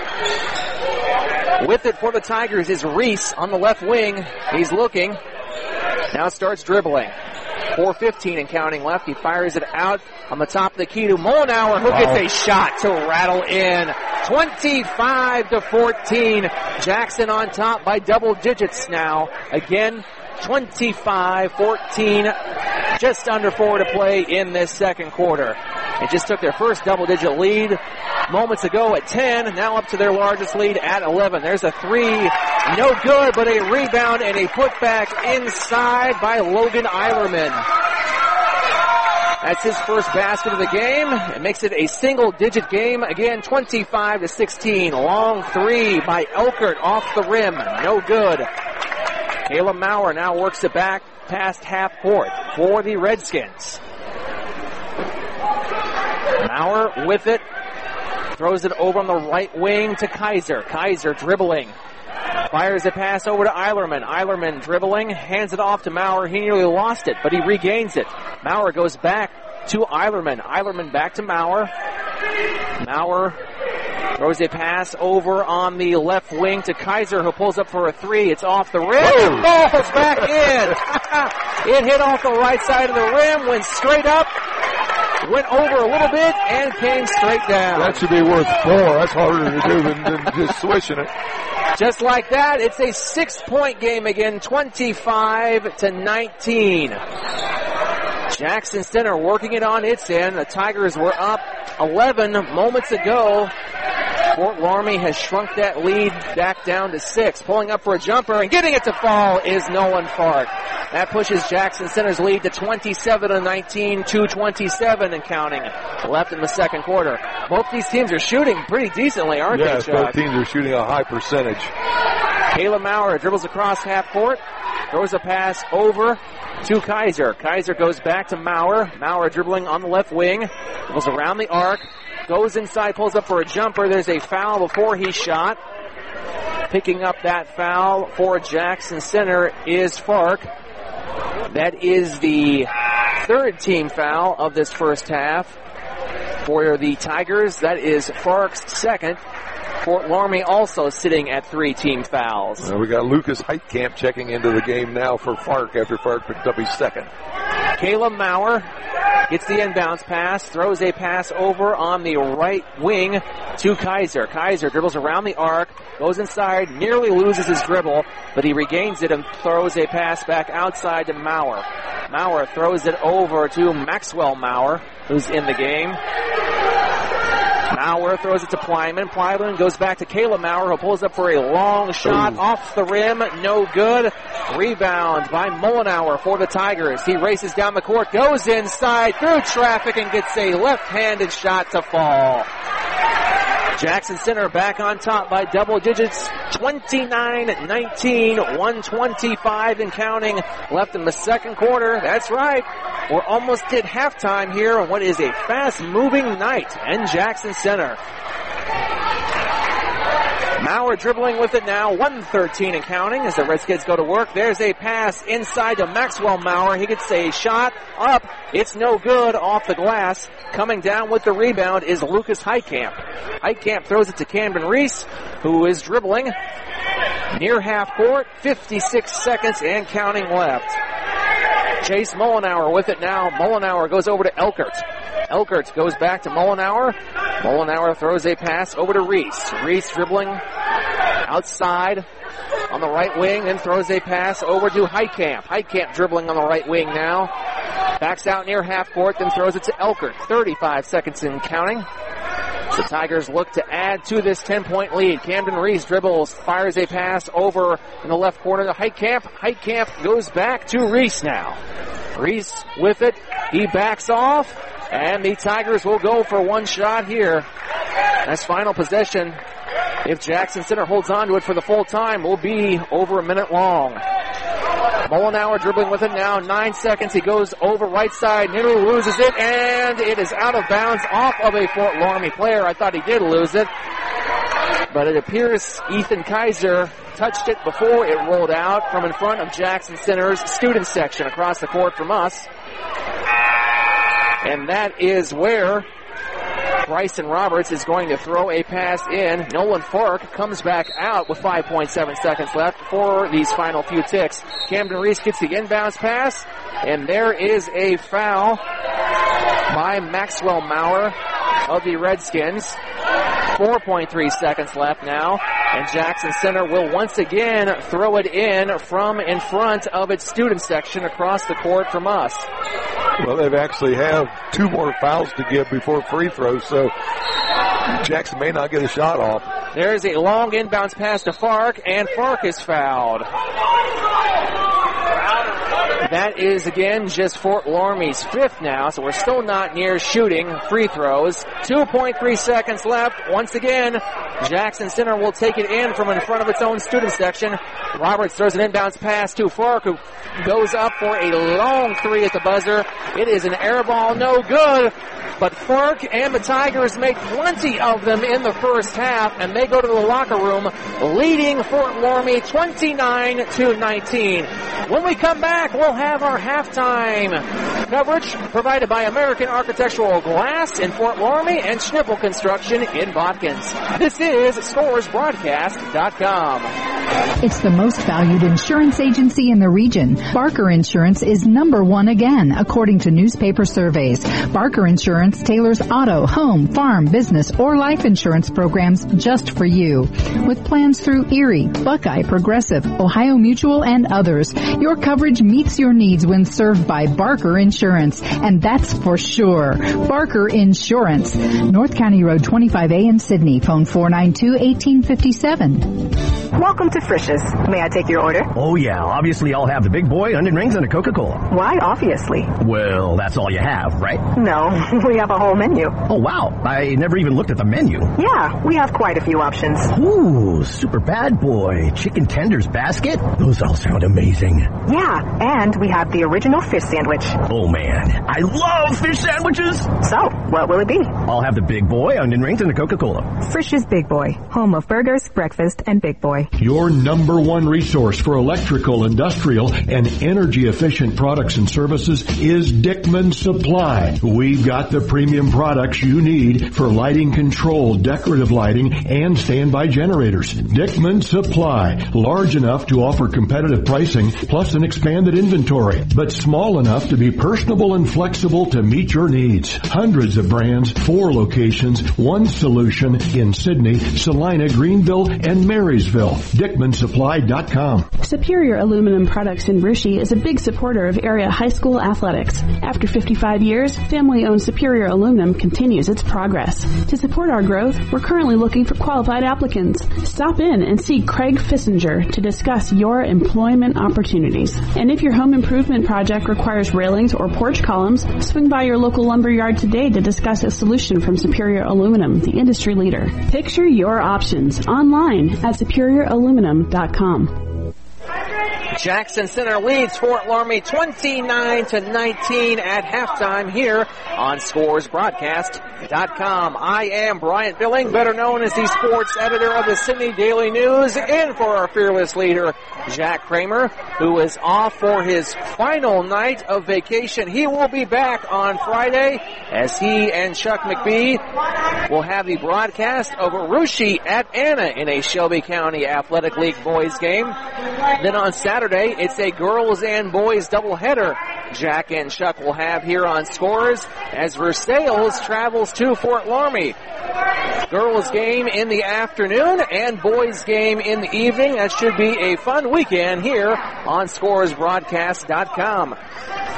With it for the Tigers is Reese on the left wing. He's looking. Now starts dribbling. four fifteen and counting left. He fires it out on the top of the key to Mollenauer, who gets a shot to rattle in. twenty-five to fourteen. Jackson on top by double digits now. Again, twenty-five fourteen. Just under four to play in this second quarter. It just took their first double-digit lead moments ago at ten, now up to their largest lead at eleven. There's a three, no good, but a rebound and a putback inside by Logan Eilerman. That's his first basket of the game. It makes it a single-digit game. Again, twenty-five to sixteen. Long three by Elkert off the rim, no good. Caleb Maurer now works it back past half court for the Redskins. Maurer with it. Throws it over on the right wing to Kaiser. Kaiser dribbling. Fires a pass over to Eilerman. Eilerman dribbling. Hands it off to Maurer. He nearly lost it, but he regains it. Maurer goes back to Eilerman. Eilerman back to Maurer. Maurer throws a pass over on the left wing to Kaiser, who pulls up for a three. It's off the rim. It falls back in. It hit off the right side of the rim, went straight up, went over a little bit, and came straight down. That should be worth four. That's harder to do than, than just swishing it. Just like that, it's a six-point game again, twenty-five to nineteen. Jackson Center working it on its end. The Tigers were up eleven moments ago. Fort Laramie has shrunk that lead back down to six. Pulling up for a jumper and getting it to fall is Nolan Fark. That pushes Jackson Center's lead to twenty-seven to nineteen, two twenty-seven and counting left in the second quarter. Both these teams are shooting pretty decently, aren't yes, they, Chuck? Chuck? Both teams are shooting a high percentage. Caleb Maurer dribbles across half court, throws a pass over to Kaiser. Kaiser goes back to Maurer. Maurer dribbling on the left wing, goes around the arc, goes inside, pulls up for a jumper. There's a foul before he shot. Picking up that foul for Jackson Center is Fark. That is the third team foul of this first half for the Tigers. That is Fark's second. Fort Laramie also sitting at three team fouls. Uh, we got Lucas Heitkamp checking into the game now for Fark after Fark picked up his second. Caleb Maurer gets the inbounds pass, throws a pass over on the right wing to Kaiser. Kaiser dribbles around the arc, goes inside, nearly loses his dribble, but he regains it and throws a pass back outside to Maurer. Maurer throws it over to Maxwell Maurer, who's in the game. Maurer throws it to Plyman. Plyman goes back to Caleb Maurer, who pulls up for a long shot. Ooh. Off the rim, no good. Rebound by Mollenauer for the Tigers. He races down the court, goes inside through traffic, and gets a left-handed shot to fall. Jackson Center back on top by double digits, twenty-nine nineteen, one twenty-five and counting left in the second quarter. That's right. We're almost at halftime here on what is a fast-moving night in Jackson Center. Maurer dribbling with it now, one thirteen and counting as the Redskins go to work. There's a pass inside to Maxwell Maurer. He gets a shot up. It's no good off the glass. Coming down with the rebound is Lucas Heitkamp. Heitkamp throws it to Camden Reese, who is dribbling near half court. fifty-six seconds and counting left. Chase Mollenauer with it now. Mollenauer goes over to Elkert. Elkert goes back to Mollenauer. Mollenauer throws a pass over to Reese. Reese dribbling outside on the right wing, then throws a pass over to Heitkamp. Heitkamp dribbling on the right wing now. Backs out near half court, then throws it to Elkert. thirty-five seconds in counting. The Tigers look to add to this ten-point lead. Camden Reese dribbles, fires a pass over in the left corner to Heitkamp. Heitkamp goes back to Reese now. Reese with it. He backs off, and the Tigers will go for one shot here. That's final possession. If Jackson Center holds on to it for the full time, will be over a minute long. Mullenauer dribbling with it now. Nine seconds. He goes over right side. Nearly loses it, and it is out of bounds off of a Fort Loramie player. I thought he did lose it, but it appears Ethan Kaiser touched it before it rolled out from in front of Jackson Center's student section across the court from us. And that is where Bryson Roberts is going to throw a pass in. Nolan Fark comes back out with five point seven seconds left for these final few ticks. Camden Reese gets the inbounds pass, and there is a foul by Maxwell Maurer of the Redskins. four point three seconds left now, and Jackson Center will once again throw it in from in front of its student section across the court from us. Well, they've actually have two more fouls to give before free throws, so Jackson may not get a shot off. There's a long inbounds pass to Fark, and Fark is fouled. That is, again, just Fort Loramie's fifth now, so we're still not near shooting free throws. two point three seconds left. Once again, Jackson Center will take it in from in front of its own student section. Roberts throws an inbounds pass to Fark, who goes up for a long three at the buzzer. It is an air ball, no good. But Fark and the Tigers make plenty of them in the first half, and they go to the locker room leading Fort Loramie twenty-nine to nineteen. When we come back, we'll have our halftime coverage provided by American Architectural Glass in Fort Loramie and Schnippel Construction in Botkins. This is Scores Broadcast dot com. It's the most valued insurance agency in the region. Barker Insurance is number one again, according to newspaper surveys. Barker Insurance tailors auto, home, farm, business, or life insurance programs just for you. With plans through Erie, Buckeye, Progressive, Ohio Mutual, and others, your coverage meets your needs when served by Barker Insurance, and that's for sure. Barker Insurance, North County Road twenty-five A in Sydney. Phone four nine two, one eight five seven. Welcome to Frisch's. May I take your order? Oh yeah, obviously I'll have the big boy, onion rings, and a Coca-Cola. Why obviously? Well, that's all you have, right? No, we have a whole menu. Oh wow, I never even looked at the menu. Yeah, we have quite a few options. Ooh, super bad boy, chicken tenders basket? Those all sound amazing. Yeah, and we have the original fish sandwich. Oh man, I love fish sandwiches! So, what will it be? I'll have the big boy, onion rings, and a Coca-Cola. Frisch's Big Boy, home of burgers, breakfast, and Big Boy. Your number one resource for electrical, industrial, and energy-efficient products and services is Dickman Supply. We've got the premium products you need for lighting control, decorative lighting, and standby generators. Dickman Supply, large enough to offer competitive pricing plus an expanded inventory, but small enough to be personable and flexible to meet your needs. Hundreds of brands, four locations, one solution in Sydney, Salina, Greenville, and Marysville. Dickman Supply dot com. Superior Aluminum Products in Brushy is a big supporter of area high school athletics. After fifty-five years, family-owned Superior Aluminum continues its progress. To support our growth, we're currently looking for qualified applicants. Stop in and see Craig Fissinger to discuss your employment opportunities. And if your home improvement project requires railings or porch columns, swing by your local lumber yard today to discuss a solution from Superior Aluminum, the industry leader. Picture your options online at superior aluminum dot com. Jackson Center leads Fort Loramie twenty-nine to nineteen at halftime here on Scores Broadcast dot com. I am Bryant Billing, better known as the sports editor of the Sydney Daily News, in for our fearless leader, Jack Kramer, who is off for his final night of vacation. He will be back on Friday as he and Chuck McBee will have the broadcast of Russia at Anna in a Shelby County Athletic League boys game. Then on Saturday, it's a girls and boys doubleheader Jack and Chuck will have here on Scores as Versailles travels to Fort Loramie. Girls game in the afternoon and boys game in the evening. That should be a fun weekend here on Scores Broadcast dot com.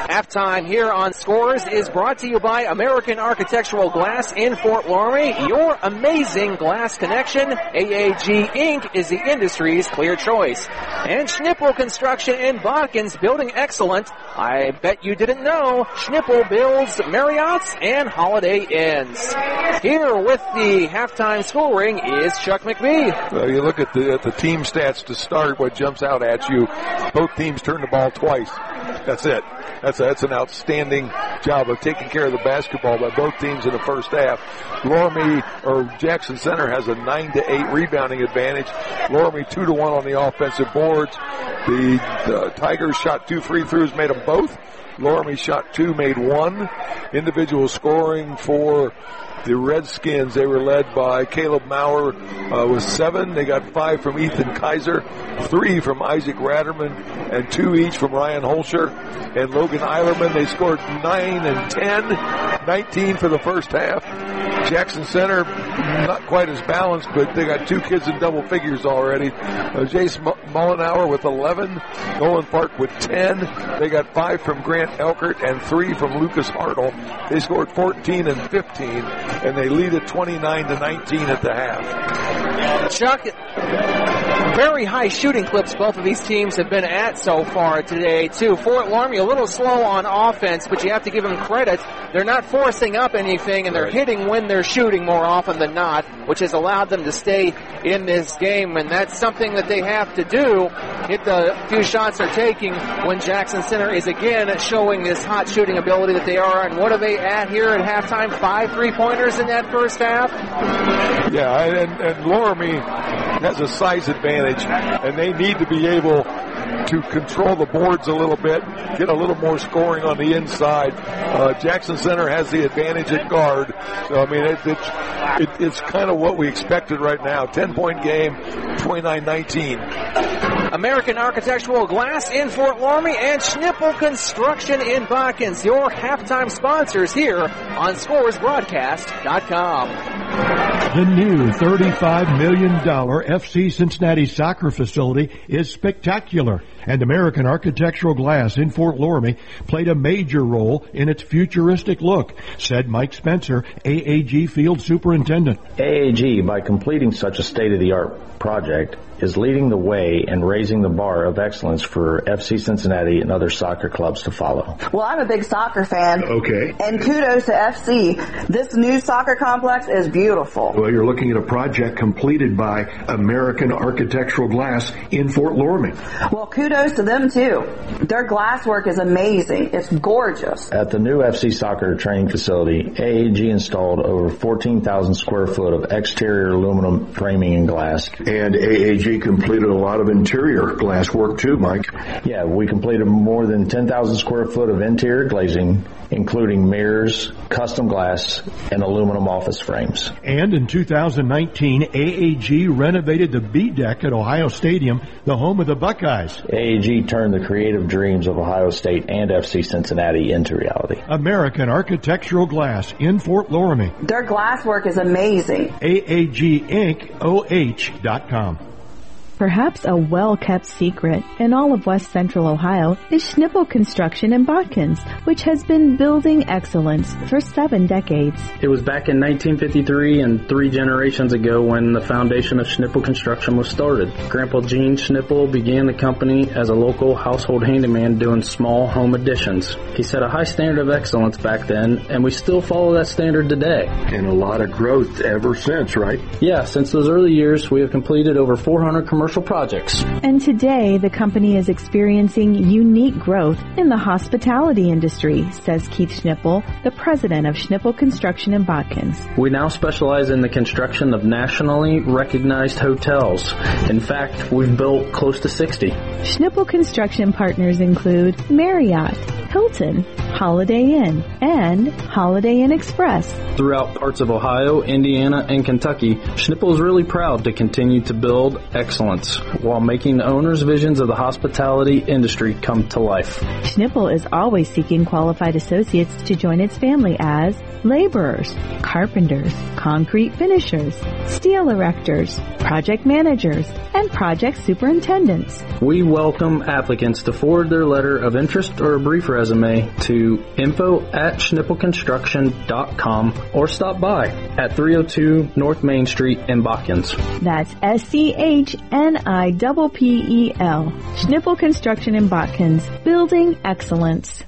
Halftime here on Scores is brought to you by American Architectural Glass in Fort Laramie. Your amazing glass connection. A A G Incorporated is the industry's clear choice. And Schnippel Construction in Bodkins, building excellent. I bet you didn't know. Schnippel builds Marriotts and Holiday Inns. Here with the halftime scoring is Chuck McBee. Well, you look at the at the team stats to start. What jumps out at you? Both teams turned the ball twice. That's it. That's a, that's an outstanding job of taking care of the basketball by both teams in the first half. Loramie or Jackson Center has a nine to eight rebounding advantage. Loramie two to one on the offensive boards. The, the Tigers shot two free throws, made them both. Loramie shot two, made one. Individual scoring for the Redskins, they were led by Caleb Maurer uh, with seven. They got five from Ethan Kaiser, three from Isaac Ratterman, and two each from Ryan Holscher and Logan Eilerman. They scored nine and ten, nineteen for the first half. Jackson Center, not quite as balanced, but they got two kids in double figures already. Uh, Jace Mullenauer with eleven, Nolan Park with ten. They got five from Grant Elkert and three from Lucas Hartle. They scored fourteen and fifteen. And they lead at twenty-nine to nineteen at the half. Chuck, very high shooting clips both of these teams have been at so far today, too. Fort Laramie a little slow on offense, but you have to give them credit. They're not forcing up anything, and they're hitting when they're shooting more often than not, which has allowed them to stay in this game, and that's something that they have to do. Hit the few shots they're taking when Jackson Center is again showing this hot shooting ability that they are. And what are they at here at halftime? Five three-pointers in that first half? Yeah, and, and Loramie has a size advantage, and they need to be able to control the boards a little bit, get a little more scoring on the inside. Uh, Jackson Center has the advantage at guard. So, I mean, it, it's, it, it's kind of what we expected right now. ten-point game, twenty-nine nineteen. American Architectural Glass in Fort Laramie and Schnippel Construction in Bodkins, your halftime sponsors here on Scores Broadcast dot com. The new thirty-five million dollars F C Cincinnati soccer facility is spectacular, and American Architectural Glass in Fort Laramie played a major role in its futuristic look, said Mike Spencer, A A G Field Superintendent. A A G, by completing such a state-of-the-art project, is leading the way and raising the bar of excellence for F C Cincinnati and other soccer clubs to follow. Well, I'm a big soccer fan. Okay. And kudos to F C. This new soccer complex is beautiful. Well, you're looking at a project completed by American Architectural Glass in Fort Laramie. Well, kudos to them, too. Their glass work is amazing. It's gorgeous. At the new F C soccer training facility, A A G installed over fourteen thousand square foot of exterior aluminum framing and glass. And A A G completed a lot of interior glass work too, Mike. Yeah, we completed more than ten thousand square foot of interior glazing, including mirrors, custom glass, and aluminum office frames. And in two thousand nineteen, A A G renovated the B deck at Ohio Stadium, the home of the Buckeyes. A A G turned the creative dreams of Ohio State and F C Cincinnati into reality. American Architectural Glass in Fort Laramie. Their glass work is amazing. A A G Inc O H dot com. Perhaps a well-kept secret in all of West Central Ohio is Schnippel Construction in Bodkins, which has been building excellence for seven decades. It was back in nineteen fifty-three and three generations ago when the foundation of Schnippel Construction was started. Grandpa Gene Schnippel began the company as a local household handyman doing small home additions. He set a high standard of excellence back then, and we still follow that standard today. And a lot of growth ever since, right? Yeah, since those early years, we have completed over four hundred commercial projects. And today, the company is experiencing unique growth in the hospitality industry, says Keith Schnippel, the president of Schnippel Construction in Bodkins. We now specialize in the construction of nationally recognized hotels. In fact, we've built close to sixty. Schnippel Construction partners include Marriott, Hilton, Holiday Inn, and Holiday Inn Express. Throughout parts of Ohio, Indiana, and Kentucky, Schnippel is really proud to continue to build excellence while making the owners' visions of the hospitality industry come to life. Schnippel is always seeking qualified associates to join its family as laborers, carpenters, concrete finishers, steel erectors, project managers, and project superintendents. We welcome applicants to forward their letter of interest or a brief resume resume to info at schnippel construction dot com or stop by at three oh two North Main Street in Botkins. That's S C H N I P P E L. Schnippel Construction in Botkins. Building excellence.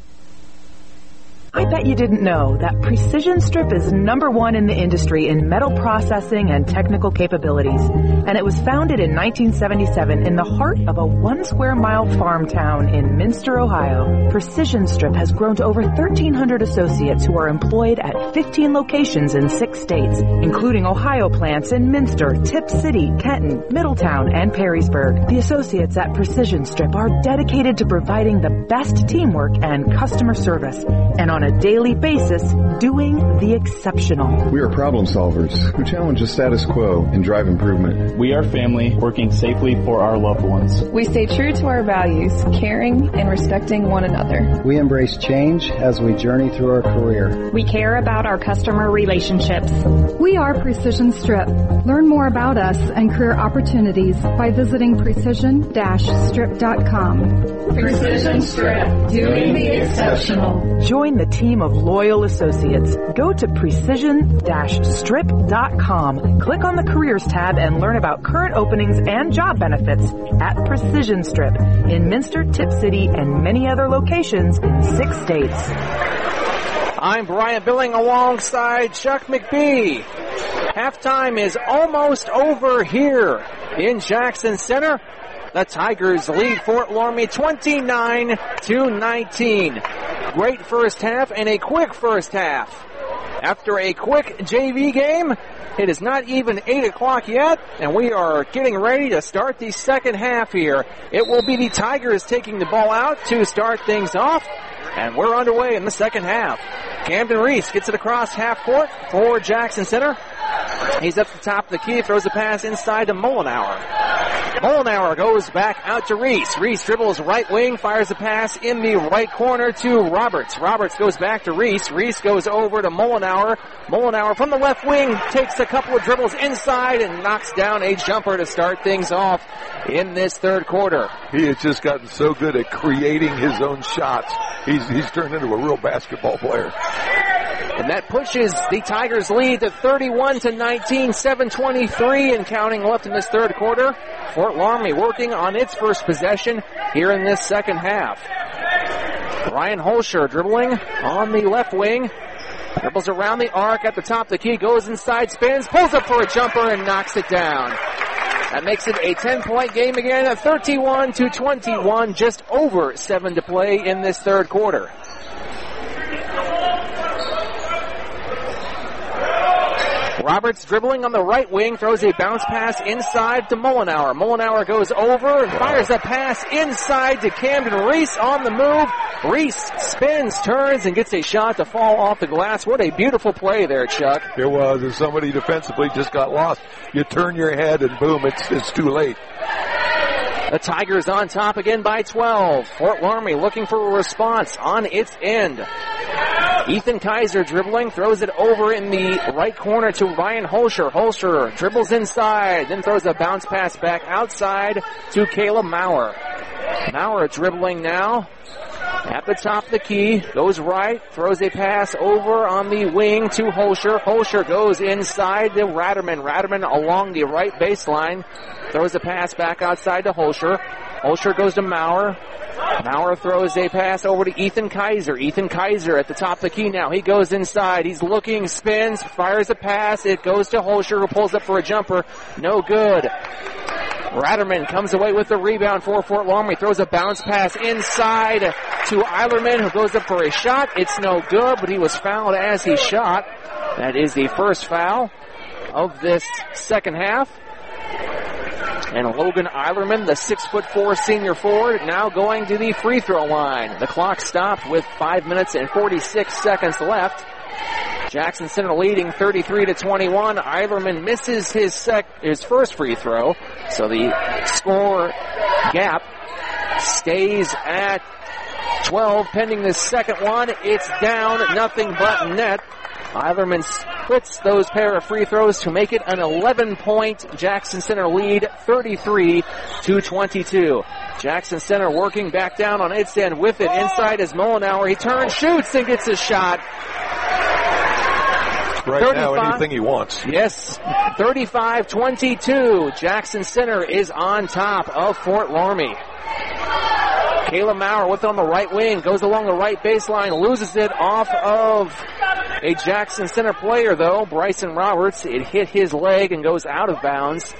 I bet you didn't know that Precision Strip is number one in the industry in metal processing and technical capabilities. And it was founded in nineteen seventy-seven in the heart of a one square mile farm town in Minster, Ohio. Precision Strip has grown to over thirteen hundred associates who are employed at fifteen locations in six states, including Ohio plants in Minster, Tip City, Kenton, Middletown, and Perrysburg. The associates at Precision Strip are dedicated to providing the best teamwork and customer service, and on a daily basis, doing the exceptional. We are problem solvers who challenge the status quo and drive improvement. We are family working safely for our loved ones. We stay true to our values, caring and respecting one another. We embrace change as we journey through our career. We care about our customer relationships. We are Precision Strip. Learn more about us and career opportunities by visiting precision dash strip dot com. Precision Strip, doing the exceptional. Join the team of loyal associates. Go to precision dash strip dot com. Click on the Careers tab and learn about current openings and job benefits at Precision Strip in Minster, Tip City, and many other locations in six states. I'm Brian Billing alongside Chuck McBee. Halftime is almost over here in Jackson Center. The Tigers lead Fort Loramie twenty-nine to nineteen. Great first half and a quick first half. After a quick J V game, it is not even eight o'clock yet, and we are getting ready to start the second half here. It will be the Tigers taking the ball out to start things off, and we're underway in the second half. Camden Reese gets it across half court for Jackson Center. He's up the top of the key, throws a pass inside to Mullenauer. Mullenauer goes back out to Reese. Reese dribbles right wing, fires a pass in the right corner to Roberts. Roberts goes back to Reese. Reese goes over to Mullenauer. Mullenauer from the left wing takes a couple of dribbles inside and knocks down a jumper to start things off in this third quarter. He has just gotten so good at creating his own shots. He's, he's turned into a real basketball player. And that pushes the Tigers lead to thirty-one to nineteen, seven twenty-three and counting left in this third quarter. Fort Loramie working on its first possession here in this second half. Ryan Holscher dribbling on the left wing. Dribbles around the arc at the top of the key, goes inside, spins, pulls up for a jumper and knocks it down. That makes it a ten-point game again, a thirty-one to twenty-one, just over seven to play in this third quarter. Roberts dribbling on the right wing, throws a bounce pass inside to Mullenauer. Mullenauer goes over and fires a pass inside to Camden Reese on the move. Reese spins, turns, and gets a shot to fall off the glass. What a beautiful play there, Chuck. It was, and somebody defensively just got lost. You turn your head and boom, it's, it's too late. The Tigers on top again by twelve. Fort Loramie looking for a response on its end. Ethan Kaiser dribbling, throws it over in the right corner to Ryan Holscher. Holscher dribbles inside, then throws a bounce pass back outside to Caleb Maurer. Maurer dribbling now at the top of the key, goes right, throws a pass over on the wing to Holscher. Holscher goes inside to Ratterman. Ratterman along the right baseline, throws a pass back outside to Holscher. Holscher goes to Maurer. Maurer throws a pass over to Ethan Kaiser. Ethan Kaiser at the top of the key now. He goes inside. He's looking, spins, fires a pass. It goes to Holscher, who pulls up for a jumper. No good. Ratterman comes away with the rebound for Fort Loramie. Throws a bounce pass inside to Eilerman, who goes up for a shot. It's no good, but he was fouled as he shot. That is the first foul of this second half. And Logan Eilerman, the six foot four senior forward, now going to the free throw line. The clock stopped with five minutes and forty-six seconds left. Jackson Center leading thirty-three to twenty-one. Eilerman misses his sec his first free throw, so the score gap stays at twelve. Pending the second one, it's down nothing but net. Eilerman splits those pair of free throws to make it an eleven-point Jackson Center lead, thirty-three to twenty-two. Jackson Center working back down on its end with it. Inside is Mullenauer. He turns, shoots, and gets a shot. Right now, anything he wants. Yes, thirty-five twenty-two. Jackson Center is on top of Fort Loramie. Kayla Maurer with it on the right wing, goes along the right baseline, loses it off of a Jackson Center player, though. Bryson Roberts, it hit his leg and goes out of bounds.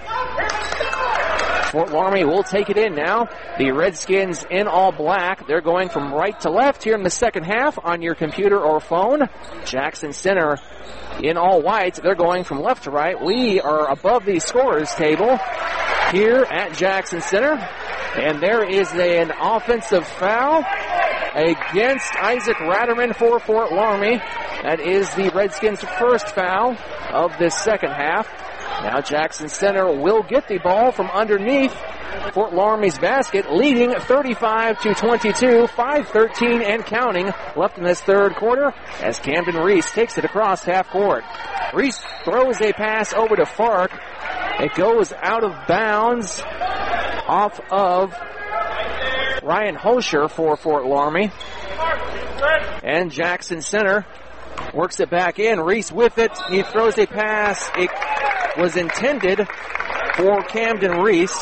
Fort Loramie will take it in now. The Redskins in all black. They're going from right to left here in the second half on your computer or phone. Jackson Center in all white. They're going from left to right. We are above the scorers table here at Jackson Center. And there is an offensive foul against Isaac Ratterman for Fort Loramie. That is the Redskins' first foul of this second half. Now Jackson Center will get the ball from underneath Fort Loramie's basket, leading thirty-five to twenty-two, five thirteen and counting left in this third quarter as Camden Reese takes it across half court. Reese throws a pass over to Fark. It goes out of bounds off of Ryan Hosher for Fort Loramie. And Jackson Center works it back in. Reese with it. He throws a pass. It was intended for Camden Reese,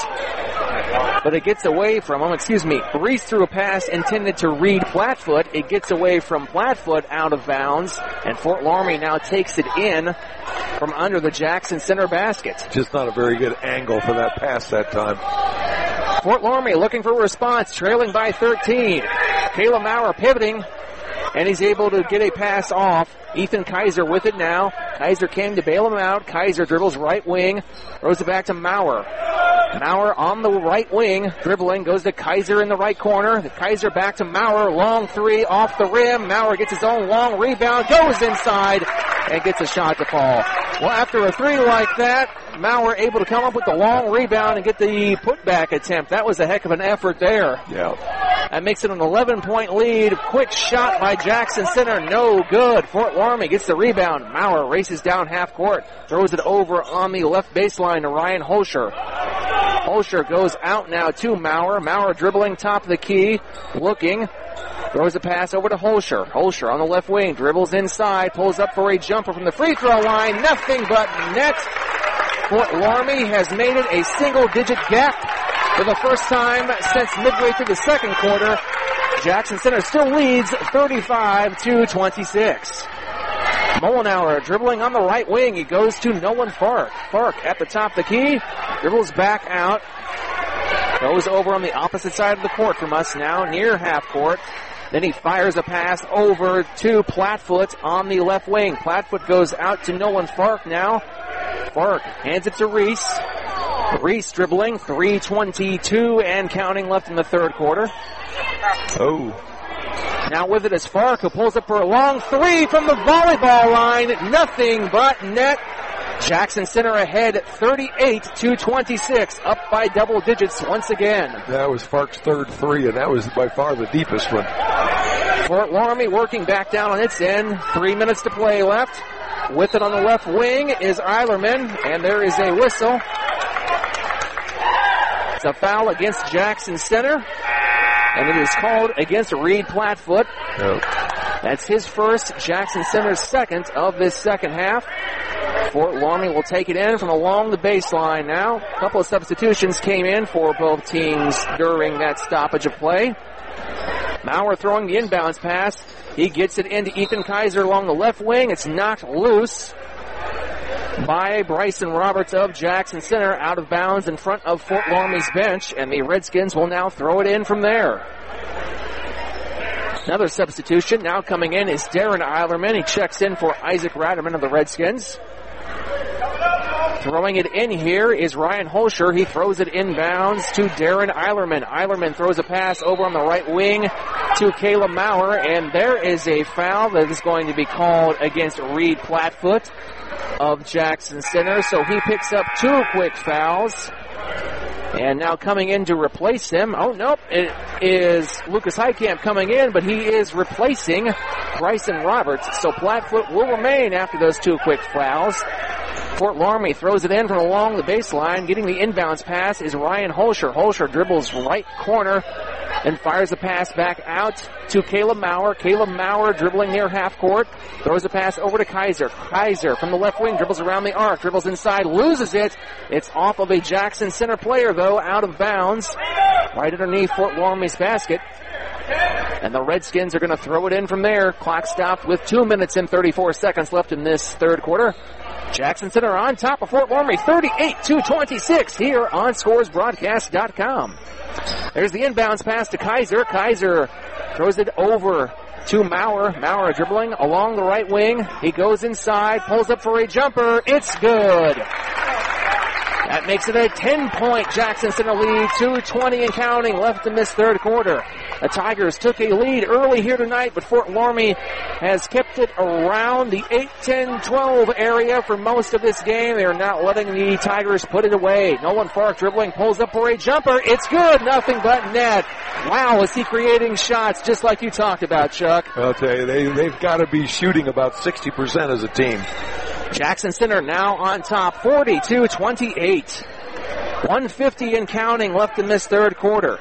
but it gets away from him. Excuse me. Reese threw a pass intended to Reed Flatfoot. It gets away from Flatfoot out of bounds, and Fort Loramie now takes it in from under the Jackson Center basket. Just not a very good angle for that pass that time. Fort Loramie looking for a response, trailing by thirteen. Kayla Maurer pivoting, and he's able to get a pass off. Ethan Kaiser with it now. Kaiser came to bail him out. Kaiser dribbles right wing, throws it back to Maurer. Maurer on the right wing, dribbling, goes to Kaiser in the right corner. The Kaiser back to Maurer, long three off the rim. Maurer gets his own long rebound, goes inside, and gets a shot to fall. Well, after a three like that, Maurer able to come up with the long rebound and get the putback attempt. That was a heck of an effort there. Yeah. That makes it an eleven-point lead. Quick shot by Jackson Center, no good. Fort Loramie gets the rebound. Maurer races down half court, throws it over on the left baseline to Ryan Hosher. Hosher goes out now to Maurer. Maurer dribbling top of the key, looking, throws a pass over to Hosher. Hosher on the left wing, dribbles inside, pulls up for a jumper from the free throw line. Nothing but net. Fort Loramie has made it a single-digit gap for the first time since midway through the second quarter. Jackson Center still leads thirty-five to twenty-six. Mullenauer dribbling on the right wing. He goes to Nolan Fark. Fark at the top of the key, dribbles back out, goes over on the opposite side of the court from us now, near half court. Then he fires a pass over to Platfoot on the left wing. Platfoot goes out to Nolan Fark now. Fark hands it to Reese. Reese dribbling, three twenty-two and counting left in the third quarter. Oh. Now with it is Fark, who pulls up for a long three from the volleyball line. Nothing but net. Jackson Center ahead thirty-eight to twenty-six, up by double digits once again. That was Fark's third three, and that was by far the deepest one. Fort Loramie working back down on its end. Three minutes to play left. With it on the left wing is Eilerman, and there is a whistle. It's a foul against Jackson Center, and it is called against Reed Platfoot. Yep. That's his first, Jackson Center's second of this second half. Fort Loramie will take it in from along the baseline now. A couple of substitutions came in for both teams during that stoppage of play. Maurer throwing the inbounds pass. He gets it into Ethan Kaiser along the left wing. It's knocked loose by Bryson Roberts of Jackson Center, out of bounds in front of Fort Loramie's bench, and the Redskins will now throw it in from there. Another substitution now coming in is Darren Eilerman. He checks in for Isaac Ratterman of the Redskins. Throwing it in here is Ryan Hosher. He throws it inbounds to Darren Eilerman. Eilerman throws a pass over on the right wing to Kayla Maurer, and there is a foul that is going to be called against Reed Platfoot of Jackson Center. So he picks up two quick fouls. And now coming in to replace him. Oh, nope. It is Lucas Heitkamp coming in, but he is replacing Bryson Roberts. So Plattfoot will remain after those two quick fouls. Fort Laramie throws it in from along the baseline. Getting the inbounds pass is Ryan Holscher. Holscher dribbles right corner and fires a pass back out to Caleb Maurer. Caleb Maurer dribbling near half court. Throws a pass over to Kaiser. Kaiser from the left wing dribbles around the arc. Dribbles inside. Loses it. It's off of a Jackson Center player, though, out of bounds. Right underneath Fort Laramie's basket. And the Redskins are going to throw it in from there. Clock stopped with two minutes and thirty-four seconds left in this third quarter. Jackson Center on top of Fort Laramie, thirty-eight to twenty-six here on Scores Broadcast dot com. There's the inbounds pass to Kaiser. Kaiser throws it over to Maurer. Maurer dribbling along the right wing. He goes inside, pulls up for a jumper. It's good. That makes it a ten-point Jackson Center lead, two twenty and counting left in this third quarter. The Tigers took a lead early here tonight, but Fort Laramie has kept it around the eight, ten, twelve area for most of this game. They are not letting the Tigers put it away. Nolan Fark dribbling, pulls up for a jumper. It's good, nothing but net. Wow, is he creating shots just like you talked about, Chuck. I'll tell you, they, they've got to be shooting about sixty percent as a team. Jackson Center now on top, forty-two twenty-eight. one fifty and counting left in this third quarter.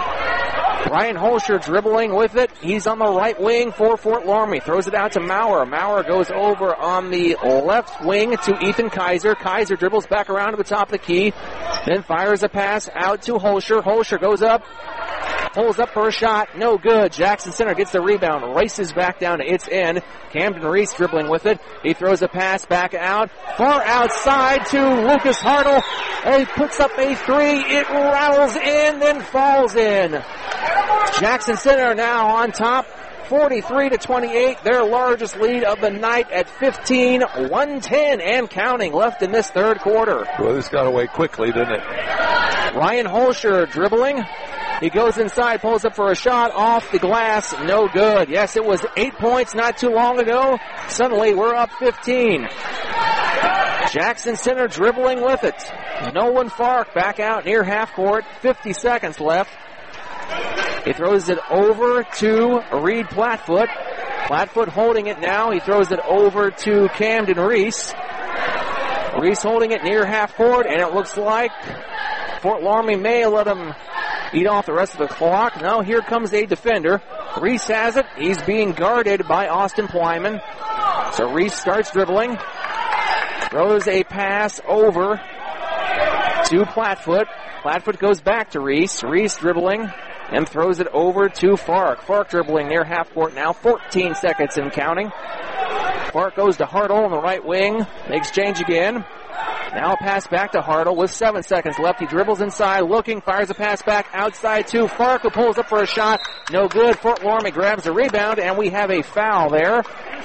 Ryan Holscher dribbling with it. He's on the right wing for Fort Laramie. Throws it out to Maurer. Maurer goes over on the left wing to Ethan Kaiser. Kaiser dribbles back around to the top of the key. Then fires a pass out to Holscher. Holscher goes up. Pulls up for a shot. No good. Jackson Center gets the rebound. Races back down to its end. Camden Reese dribbling with it. He throws a pass back out. Far outside to Lucas Hartle. And he puts up a three. It rattles in, then falls in. Jackson Center now on top. forty-three to twenty-eight. Their largest lead of the night at fifteen. one ten and counting left in this third quarter. Well, this got away quickly, didn't it? Ryan Holscher dribbling. He goes inside, pulls up for a shot off the glass. No good. Yes, it was eight points not too long ago. Suddenly, we're up fifteen. Jackson Center dribbling with it. Nolan Fark back out near half court. fifty seconds left. He throws it over to Reed Plattfoot. Plattfoot holding it now. He throws it over to Camden Reese. Reese holding it near half court, and it looks like Fort Laramie may let him eat off the rest of the clock. Now here comes a defender. Reese has it. He's being guarded by Austin Plyman. So Reese starts dribbling. Throws a pass over to Plattfoot. Plattfoot goes back to Reese. Reese dribbling and throws it over to Fark. Fark dribbling near half court now. fourteen seconds and counting. Fark goes to Hartle on the right wing. They exchange again. Now a pass back to Hartle with seven seconds left. He dribbles inside, looking, fires a pass back outside to Fark, who pulls up for a shot. No good. Fort Laramie grabs the rebound, and we have a foul there.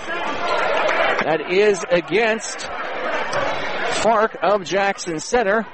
That is against Fark of Jackson Center.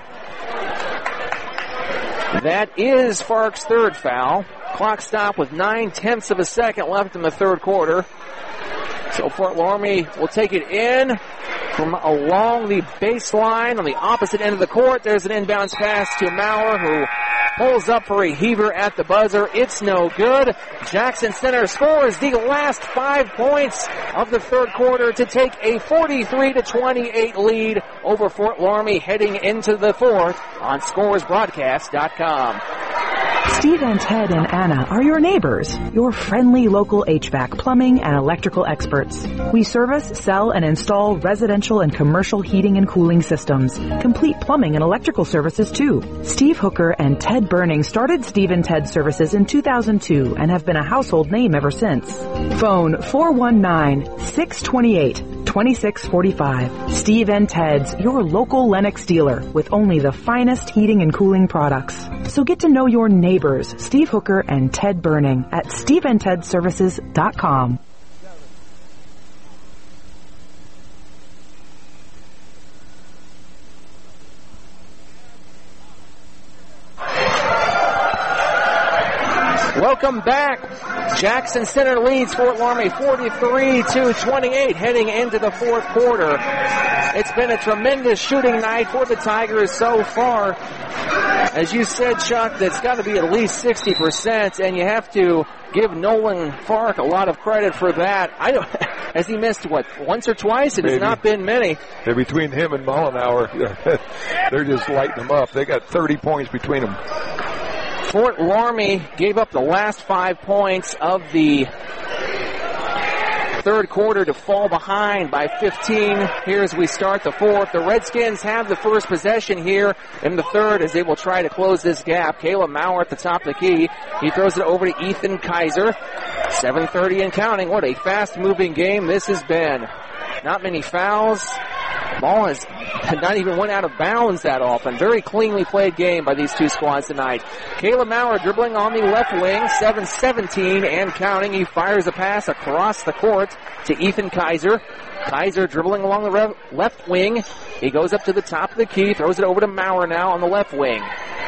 That is Fark's third foul. Clock stop with nine tenths of a second left in the third quarter. So Fort Laramie will take it in from along the baseline on the opposite end of the court. There's an inbounds pass to Maurer, who pulls up for a heaver at the buzzer. It's no good. Jackson Center scores the last five points of the third quarter to take a forty-three to twenty-eight lead over Fort Laramie heading into the fourth on Scores Broadcast dot com. Steve and Ted and Anna are your neighbors, your friendly local H V A C, plumbing, and electrical experts. We service, sell, and install residential and commercial heating and cooling systems. Complete plumbing and electrical services, too. Steve Hooker and Ted Burning started Steve and Ted Services in two thousand two and have been a household name ever since. Phone four one nine, six two eight, two six four five. Steve and Ted's, your local Lennox dealer with only the finest heating and cooling products. So get to know your neighbors, Steve Hooker and Ted Burning, at steve and ted services dot com. Welcome back. Jackson Center leads Fort Laramie forty-three to twenty-eight heading into the fourth quarter. It's been a tremendous shooting night for the Tigers so far, as you said, Chuck, that's got to be at least sixty percent, and you have to give Nolan Fark a lot of credit for that. I don't, has he missed, what, once or twice? It Maybe. has not been many. Yeah, between him and Mollenauer, they're just lighting them up. They got thirty points between them. Fort Laramie gave up the last five points of the third quarter to fall behind by fifteen here as we start the fourth. The Redskins have the first possession here in the third as they will try to close this gap. Caleb Maurer at the top of the key. He throws it over to Ethan Kaiser. seven thirty and counting. What a fast-moving game this has been. Not many fouls. Ball has not even went out of bounds that often. Very cleanly played game by these two squads tonight. Caleb Maurer dribbling on the left wing, seven seventeen and counting. He fires a pass across the court to Ethan Kaiser. Kaiser dribbling along the re- left wing. He goes up to the top of the key, throws it over to Maurer now on the left wing.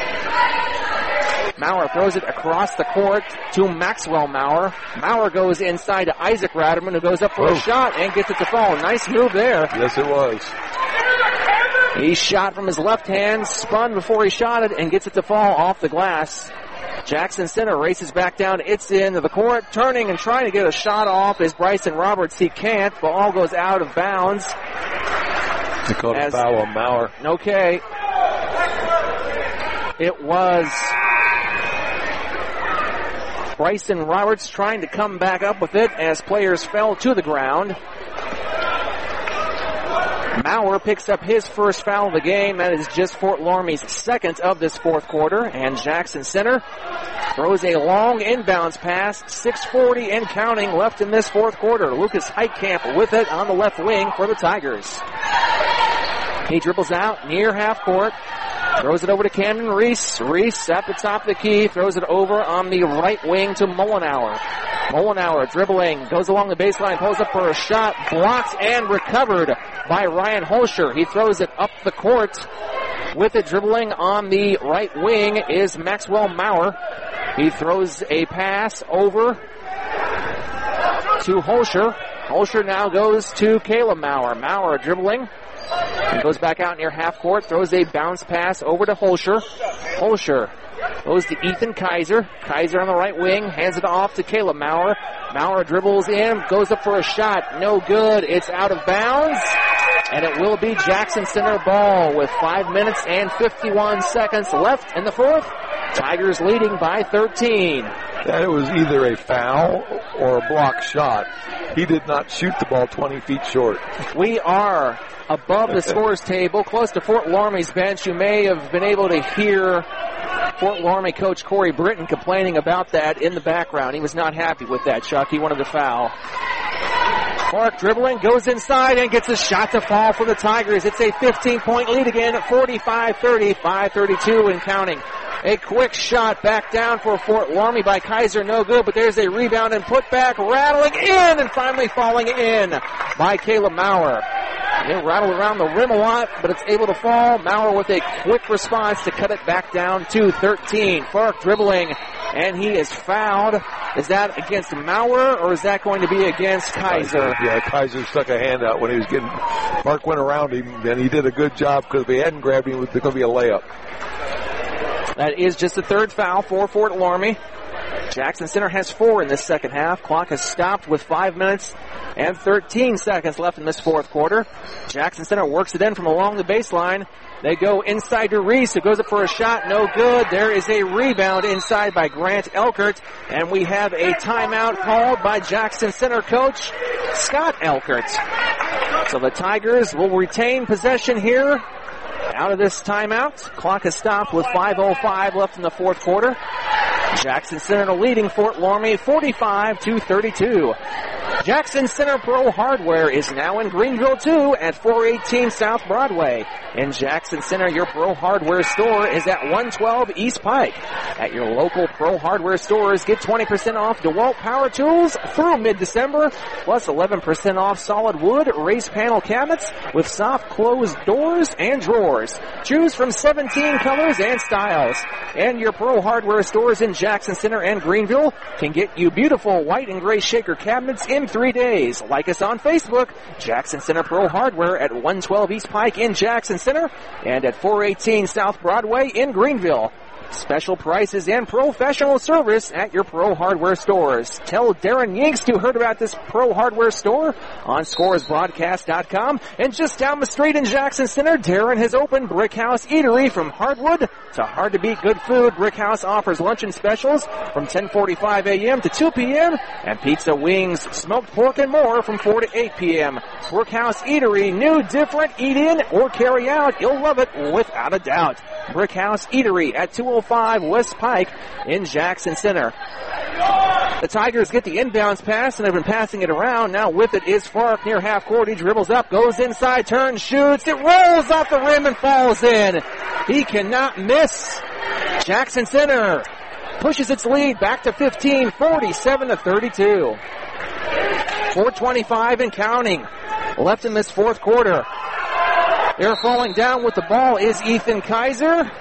Maurer throws it across the court to Maxwell Maurer. Maurer goes inside to Isaac Ratterman, who goes up for Whoa. a shot and gets it to fall. Nice move there. Yes, it was. He shot from his left hand, spun before he shot it, and gets it to fall off the glass. Jackson Center races back down its end of the court, turning and trying to get a shot off is Bryson Roberts. He can't. Ball goes out of bounds. They called a foul on Maurer. Okay. It was Bryson Roberts trying to come back up with it as players fell to the ground. Maurer picks up his first foul of the game. That is just Fort Laramie's second of this fourth quarter. And Jackson Center throws a long inbounds pass. six forty and counting left in this fourth quarter. Lucas Heitkamp with it on the left wing for the Tigers. He dribbles out near half court. Throws it over to Camden Reese. Reese at the top of the key. Throws it over on the right wing to Mollenauer. Mollenauer dribbling. Goes along the baseline. Pulls up for a shot. Blocked and recovered by Ryan Holscher. He throws it up the court. With it dribbling on the right wing is Maxwell Maurer. He throws a pass over to Holscher. Holscher now goes to Caleb Maurer. Maurer dribbling. He goes back out near half court, throws a bounce pass over to Holscher. Holscher goes to Ethan Kaiser. Kaiser on the right wing, hands it off to Caleb Maurer. Maurer dribbles in, goes up for a shot. No good. It's out of bounds. And it will be Jackson Center ball with five minutes and fifty-one seconds left in the fourth. Tigers leading by thirteen. That was either a foul or a block shot. He did not shoot the ball twenty feet short. We are above the scores table, close to Fort Laramie's bench. You may have been able to hear Fort Laramie coach Corey Britton complaining about that in the background. He was not happy with that, Chuck. He wanted to foul. Clark dribbling, goes inside and gets a shot to fall for the Tigers. It's a fifteen-point lead again at forty-five thirty, five thirty-two and counting. A quick shot back down for Fort Laramie by Kaiser, no good, but there's a rebound and put back, rattling in and finally falling in by Caleb Maurer. It rattled around the rim a lot, but it's able to fall. Maurer with a quick response to cut it back down to thirteen. Fark dribbling, and he is fouled. Is that against Maurer, or is that going to be against Kaiser? Yeah, Kaiser stuck a hand out when he was getting, Fark went around him, and he did a good job, because if he hadn't grabbed him, it was going to be a layup. That is just the third foul for Fort Laramie. Jackson Center has four in this second half. Clock has stopped with five minutes and thirteen seconds left in this fourth quarter. Jackson Center works it in from along the baseline. They go inside to Reese, who goes up for a shot. No good. There is a rebound inside by Grant Elkert. And we have a timeout called by Jackson Center coach Scott Elkert. So the Tigers will retain possession here. Out of this timeout, clock has stopped with five oh five left in the fourth quarter. Jackson Center leading Fort Laramie forty-five to thirty-two. Jackson Center Pro Hardware is now in Greenville too at four eighteen South Broadway. In Jackson Center, your Pro Hardware store is at one twelve East Pike. At your local Pro Hardware stores, get twenty percent off DeWalt Power Tools through mid-December, plus eleven percent off solid wood raised panel cabinets with soft closed doors and drawers. Choose from seventeen colors and styles. And your Pro Hardware stores in Jackson Center and Greenville can get you beautiful white and gray shaker cabinets in three days. Like us on Facebook, Jackson Center Pro Hardware at one twelve East Pike in Jackson Center and at four eighteen South Broadway in Greenville. Special prices and professional service at your Pro Hardware stores. Tell Darren Yinks you heard about this Pro Hardware store on scores broadcast dot com. And just down the street in Jackson Center, Darren has opened Brick House Eatery. From hardwood to hard-to-beat good food, Brick House offers luncheon specials from ten forty-five a.m. to two p.m. and pizza, wings, smoked pork, and more from four to eight p.m. Brick House Eatery, new, different, eat in or carry out. You'll love it without a doubt. Brick House Eatery at two oh five West Pike in Jackson Center. The Tigers get the inbounds pass and have been passing it around. Now with it is Fark near half court. He dribbles up, goes inside, turns, shoots. It rolls off the rim and falls in. He cannot miss. Jackson Center pushes its lead back to fifteen, forty-seven to thirty-two. four twenty-five and counting left in this fourth quarter. They're falling down with the ball is Ethan Kaiser.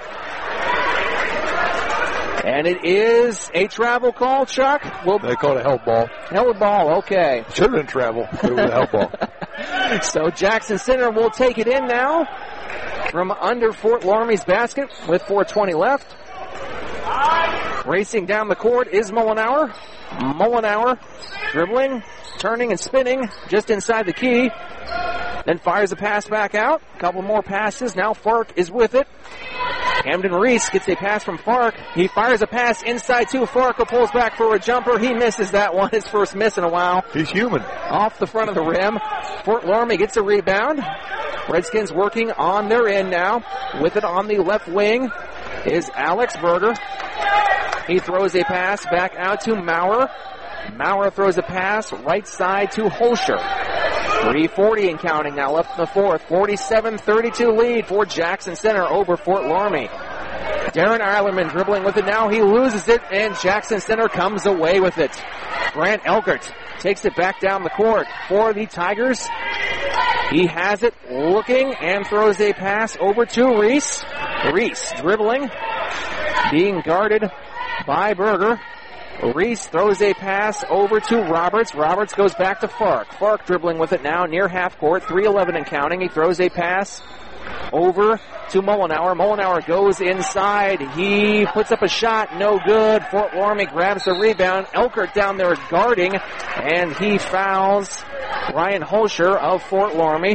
And it is a travel call, Chuck. We'll they call it a held ball. Held ball, okay. Should have been travel, but it was a held ball. So Jackson Center will take it in now from under Fort Loramie's basket with four twenty left. Racing down the court is Mullenauer. Mullenauer dribbling, turning, and spinning just inside the key. Then fires a pass back out. A couple more passes. Now Fark is with it. Camden Reese gets a pass from Fark. He fires a pass inside to Fark, who pulls back for a jumper. He misses that one. His first miss in a while. He's human. Off the front of the rim. Fort Loramie gets a rebound. Redskins working on their end now. With it on the left wing is Alex Berger. He throws a pass back out to Maurer. Maurer throws a pass right side to Holscher. three forty and counting now left in the fourth. forty-seven thirty-two lead for Jackson Center over Fort Loramie. Darren Eilerman dribbling with it now. He loses it, and Jackson Center comes away with it. Grant Elkert takes it back down the court for the Tigers. He has it looking and throws a pass over to Reese. Reese dribbling, being guarded by Berger. Reese throws a pass over to Roberts. Roberts goes back to Fark. Fark dribbling with it now near half court. three eleven and counting. He throws a pass over to Mullenauer. Mullenauer goes inside. He puts up a shot. No good. Fort Loramie grabs the rebound. Elkert down there guarding, and he fouls Ryan Holscher of Fort Loramie.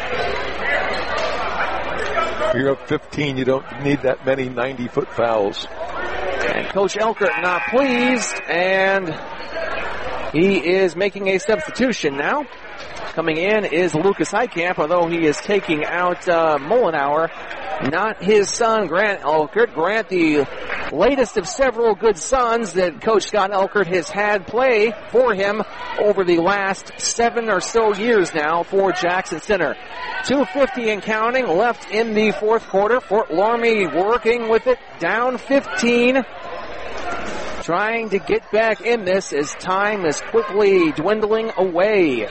You're up fifteen. You don't need that many ninety-foot fouls. And Coach Elkert not pleased, and he is making a substitution now. Coming in is Lucas Heitkamp, although he is taking out uh, Mullenauer. Not his son, Grant Elkert. Grant, the latest of several good sons that Coach Scott Elkert has had play for him over the last seven or so years now for Jackson Center. two fifty and counting left in the fourth quarter. Fort Loramie working with it, down fifteen. Trying to get back in this as time is quickly dwindling away.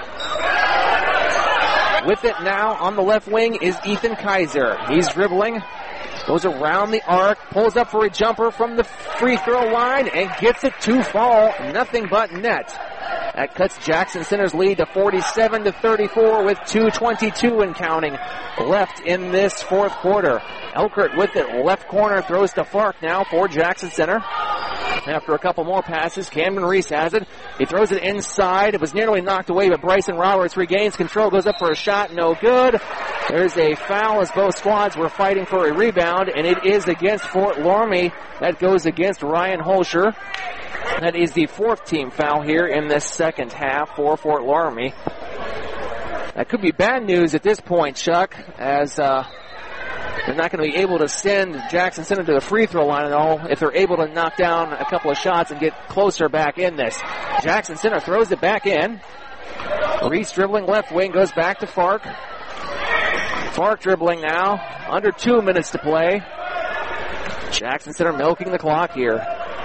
With it now on the left wing is Ethan Kaiser. He's dribbling, goes around the arc, pulls up for a jumper from the free throw line, and gets it to fall. Nothing but net. That cuts Jackson Center's lead to forty-seven to thirty-four with two twenty-two and counting left in this fourth quarter. Elkert with it, left corner, throws to Fark now for Jackson Center. After a couple more passes, Camden Reese has it. He throws it inside. It was nearly knocked away, but Bryson Roberts regains control, goes up for a shot, no good. There's a foul as both squads were fighting for a rebound, and it is against Fort Loramie. That goes against Ryan Holscher. That is the fourth team foul here in this second half for Fort Loramie. That could be bad news at this point, Chuck, as uh, they're not going to be able to send Jackson Center to the free throw line at all if they're able to knock down a couple of shots and get closer back in this. Jackson Center throws it back in. Reese dribbling left wing, goes back to Fark. Fark dribbling now. Under two minutes to play. Jackson Center milking the clock here.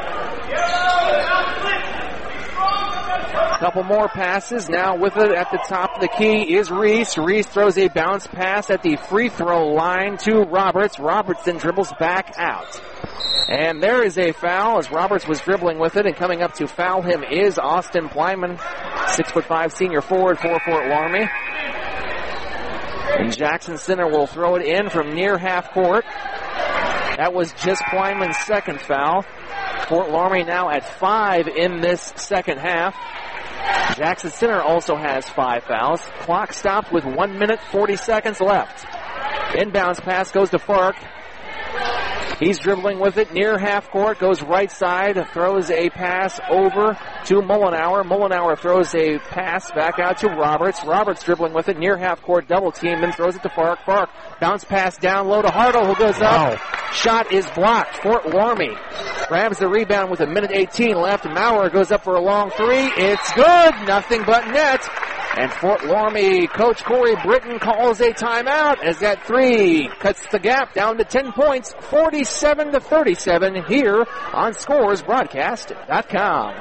Couple more passes. Now with it at the top of the key is Reese. Reese throws a bounce pass at the free throw line to Roberts. Roberts then dribbles back out. And there is a foul as Roberts was dribbling with it, and coming up to foul him is Austin Plyman. Six foot five senior forward for Fort Laramie. And Jackson Center will throw it in from near half court. That was just Plyman's second foul. Fort Laramie now at five in this second half. Jackson Center also has five fouls. Clock stopped with one minute, forty seconds left. Inbounds pass goes to Fark. He's dribbling with it near half court, goes right side, throws a pass over to Mullenauer. Mullenauer throws a pass back out to Roberts. Roberts dribbling with it near half court, double team, then throws it to Fark. Fark, bounce pass down low to Hartle, who goes up. Wow. Shot is blocked. Fort Laramie grabs the rebound with a minute eighteen left. Maurer goes up for a long three. It's good. Nothing but net. And Fort Laramie coach Corey Britton calls a timeout as that three cuts the gap down to ten points, forty-seven to thirty-seven here on scores broadcast dot com.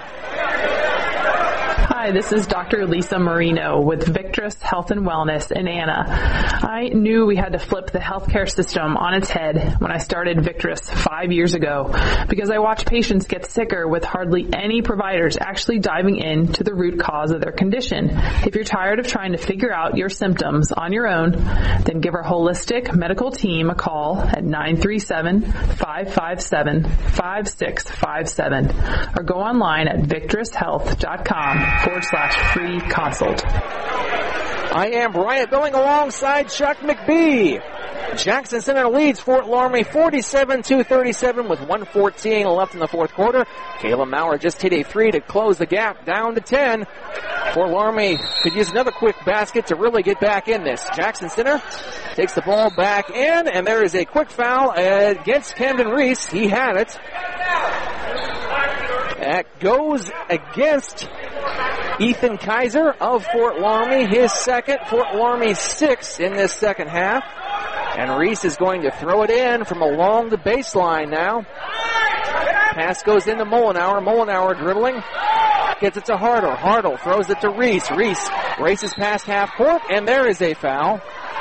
Hi, this is Doctor Lisa Marino with Victress Health and Wellness in Anna. I knew we had to flip the healthcare system on its head when I started Victress five years ago because I watched patients get sicker with hardly any providers actually diving into the root cause of their condition. If you're tired of trying to figure out your symptoms on your own, then give our holistic medical team a call at nine three seven, five five seven, five six five seven or go online at victress health dot com forward slash free consult. I am Bryant Billing alongside Chuck McBee. Jackson Center leads Fort Laramie forty-seven to thirty-seven with one fourteen left in the fourth quarter. Kayla Maurer just hit a three to close the gap down to ten. Fort Laramie could use another quick basket to really get back in this. Jackson Center takes the ball back in, and there is a quick foul against Camden Reese. He had it. That goes against Ethan Kaiser of Fort Laramie, his second. Fort Laramie sixth in this second half. And Reese is going to throw it in from along the baseline now. Pass goes into Mullenauer. Mullenauer dribbling. Gets it to Hartle. Hartle throws it to Reese. Reese races past half court, and there is a foul.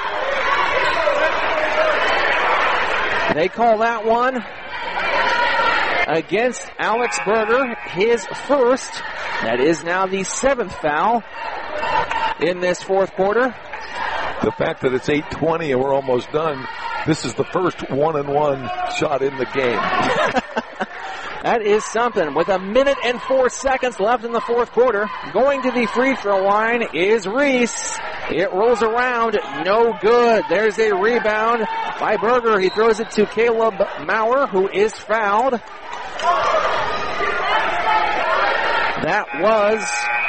They call that one against Alex Berger, his first. That is now the seventh foul in this fourth quarter. The fact that it's eight twenty and we're almost done, this is the first one-and-one shot in the game. That is something. With a minute and four seconds left in the fourth quarter, going to the free throw line is Reese. It rolls around, no good. There's a rebound by Berger. He throws it to Caleb Maurer, who is fouled. That was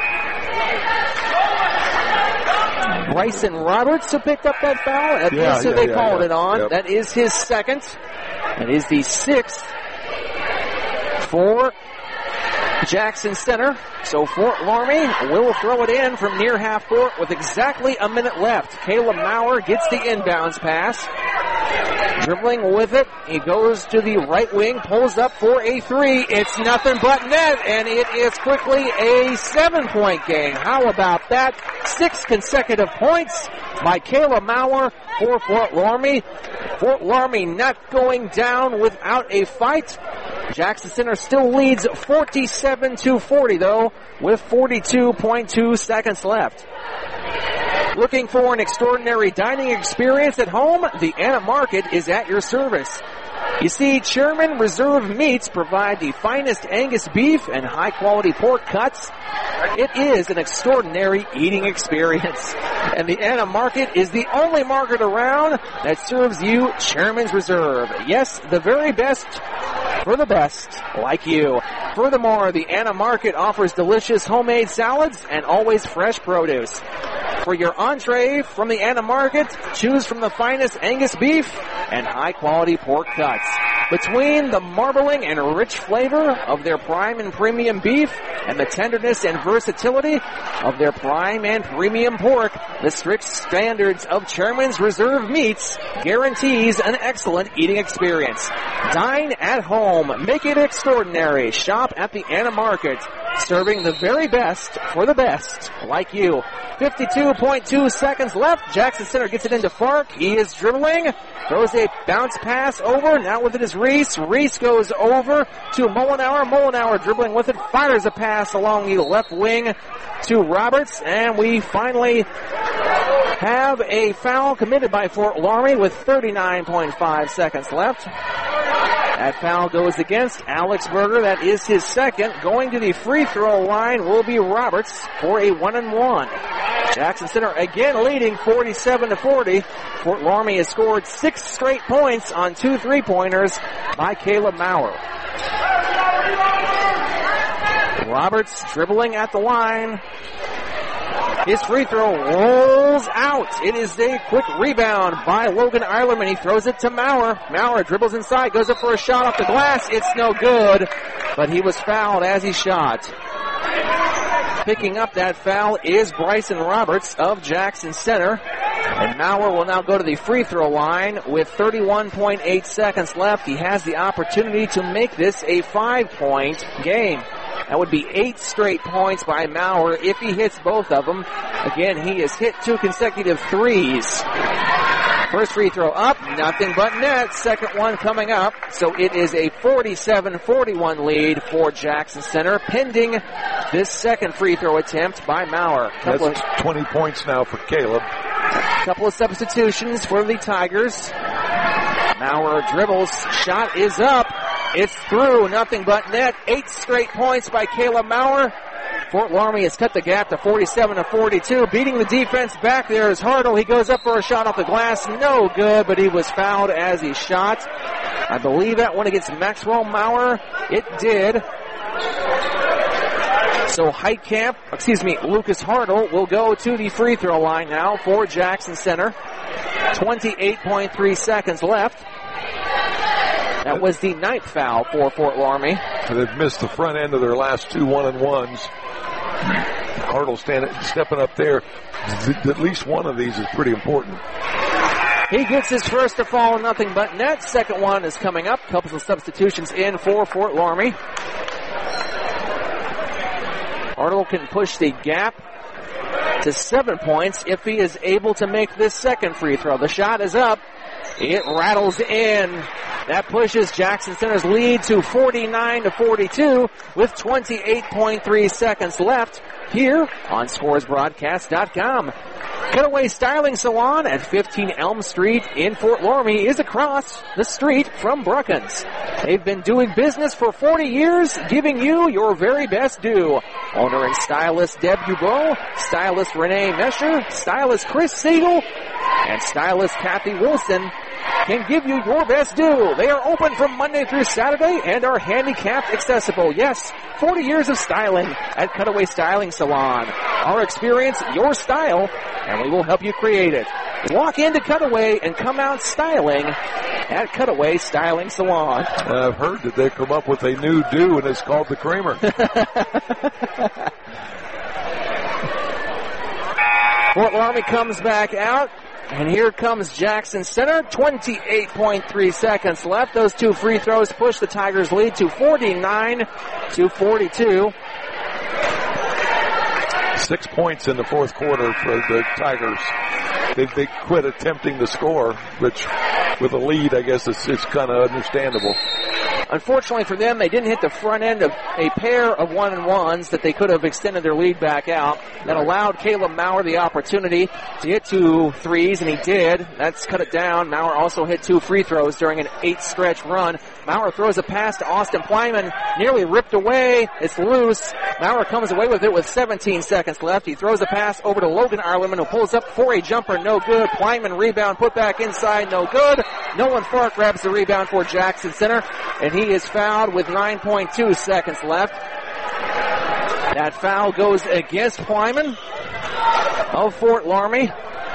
Bryson Roberts who picked up that foul. At yeah, least yeah, they yeah, called yeah. it on. Yep. That is his second. That is the sixth for Jackson Center. So Fort Laramie will throw it in from near half court with exactly a minute left. Caleb Maurer gets the inbounds pass. Dribbling with it, he goes to the right wing, pulls up for a three. It's nothing but net, and it is quickly a seven-point game. How about that? Six consecutive points by Caleb Maurer for Fort Laramie. Fort Laramie not going down without a fight. Jackson Center still leads forty-seven to forty, though, with forty-two point two seconds left. Looking for an extraordinary dining experience at home? The Anna Market is at your service. You see, Chairman Reserve Meats provide the finest Angus beef and high-quality pork cuts. It is an extraordinary eating experience. And the Anna Market is the only market around that serves you Chairman's Reserve. Yes, the very best for the best, like you. Furthermore, the Anna Market offers delicious homemade salads and always fresh produce. For your entree from the Anna Market, choose from the finest Angus beef and high-quality pork cuts. Between the marbling and rich flavor of their prime and premium beef and the tenderness and versatility of their prime and premium pork, the strict standards of Chairman's Reserve Meats guarantees an excellent eating experience. Dine at home. Make it extraordinary. Shop at the Anna Market. serving the very best for the best, like you. fifty-two point two seconds left. Jackson Center gets it into Fark. He is dribbling. Throws a bounce pass over. Now with it is Reese. Reese goes over to Mullenauer. Mullenauer dribbling with it. Fires a pass along the left wing to Roberts. And we finally have a foul committed by Fort Laramie with thirty-nine point five seconds left. That foul goes against Alex Berger. That is his second. Going to the free throw line will be Roberts for a one and one. Jackson Center again leading forty-seven to forty. Fort Laramie has scored six straight points on two three-pointers by Caleb Maurer. Roberts dribbling at the line. His free throw rolls out. It is a quick rebound by Logan Eilerman. He throws it to Maurer. Maurer dribbles inside, goes up for a shot off the glass. It's no good, but he was fouled as he shot. Picking up that foul is Bryson Roberts of Jackson Center. And Maurer will now go to the free throw line with thirty-one point eight seconds left. He has the opportunity to make this a five-point game. That would be eight straight points by Maurer if he hits both of them. Again, he has hit two consecutive threes. First free throw up, nothing but net. Second one coming up. So it is a forty-seven forty-one lead for Jackson Center, pending this second free throw attempt by Maurer. That's of, twenty points now for Caleb. Couple of substitutions for the Tigers. Maurer dribbles, shot is up. It's through, nothing but net. Eight straight points by Caleb Maurer. Fort Laramie has cut the gap to forty-seven to forty-two. Beating the defense back there is Hartle. He goes up for a shot off the glass. No good, but he was fouled as he shot. I believe that one against Maxwell Maurer. It did. So Heitkamp, excuse me, Lucas Hartle will go to the free throw line now for Jackson Center. twenty-eight point three seconds left. That was the ninth foul for Fort Laramie. So they've missed the front end of their last two one-and-ones. Hartle standing, stepping up there. At least one of these is pretty important. He gets his first to fall, nothing but net. Second one is coming up. Couple of substitutions in for Fort Laramie. Hartle can push the gap to seven points if he is able to make this second free throw. The shot is up. It rattles in. That pushes Jackson Center's lead to forty-nine to forty-two with twenty-eight point three seconds left here on Scores Broadcast dot com. Cutaway Styling Salon at fifteen Elm Street in Fort Laramie is across the street from Bruckens. They've been doing business for forty years, giving you your very best due. Owner and stylist Deb Dubois, stylist Renee Mesher, stylist Chris Siegel, and stylist Kathy Wilson can give you your best due. They are open from Monday through Saturday and are handicapped accessible. Yes, forty years of styling at Cutaway Styling Salon. Our experience, your style, and we will help you create it. Walk into Cutaway and come out styling at Cutaway Styling Salon. I've heard that they've come up with a new do, and it's called the Kramer. Fort Laramie comes back out. And here comes Jackson Center. twenty-eight point three seconds left. Those two free throws push the Tigers' lead to forty-nine to forty-two. Six points in the fourth quarter for the Tigers. They, they quit attempting to score, which with a lead, I guess it's, it's kind of understandable. Unfortunately for them, they didn't hit the front end of a pair of one-and-ones that they could have extended their lead back out. That allowed Caleb Maurer the opportunity to hit two threes, and he did. That's cut it down. Maurer also hit two free throws during an eight-stretch run. Maurer throws a pass to Austin Plyman, nearly ripped away. It's loose. Maurer comes away with it with seventeen seconds left. He throws a pass over to Logan Arleman, who pulls up for a jumper, no good. Plyman rebound, put back inside, no good. Nolan Fark grabs the rebound for Jackson Center, and he is fouled with nine point two seconds left. That foul goes against Plyman of Fort Laramie.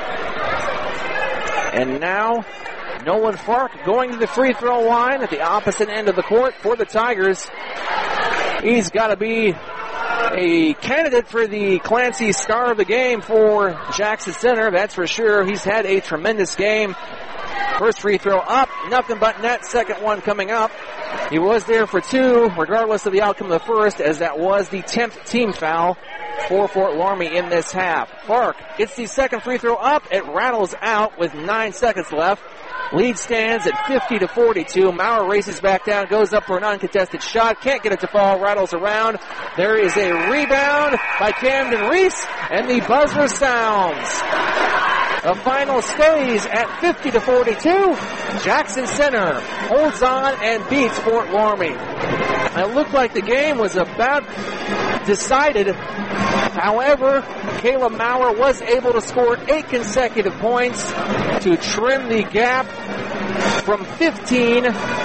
And now Nolan Fark going to the free throw line at the opposite end of the court for the Tigers. He's got to be a candidate for the Clancy Star of the Game for Jackson Center, that's for sure. He's had a tremendous game. First free throw up, nothing but net. Second one coming up. He was there for two, regardless of the outcome of the first, as that was the tenth team foul for Fort Loramie in this half. Fark gets the second free throw up. It rattles out with nine seconds left. Lead stands at fifty to forty-two. Maurer races back down, goes up for an uncontested shot. Can't get it to fall, rattles around. There is a rebound by Camden Reese, and the buzzer sounds. The final stays at fifty to forty-two. Jackson Center holds on and beats Fort Loramie. It looked like the game was about decided. However, Caleb Maurer was able to score eight consecutive points to trim the gap from fifteen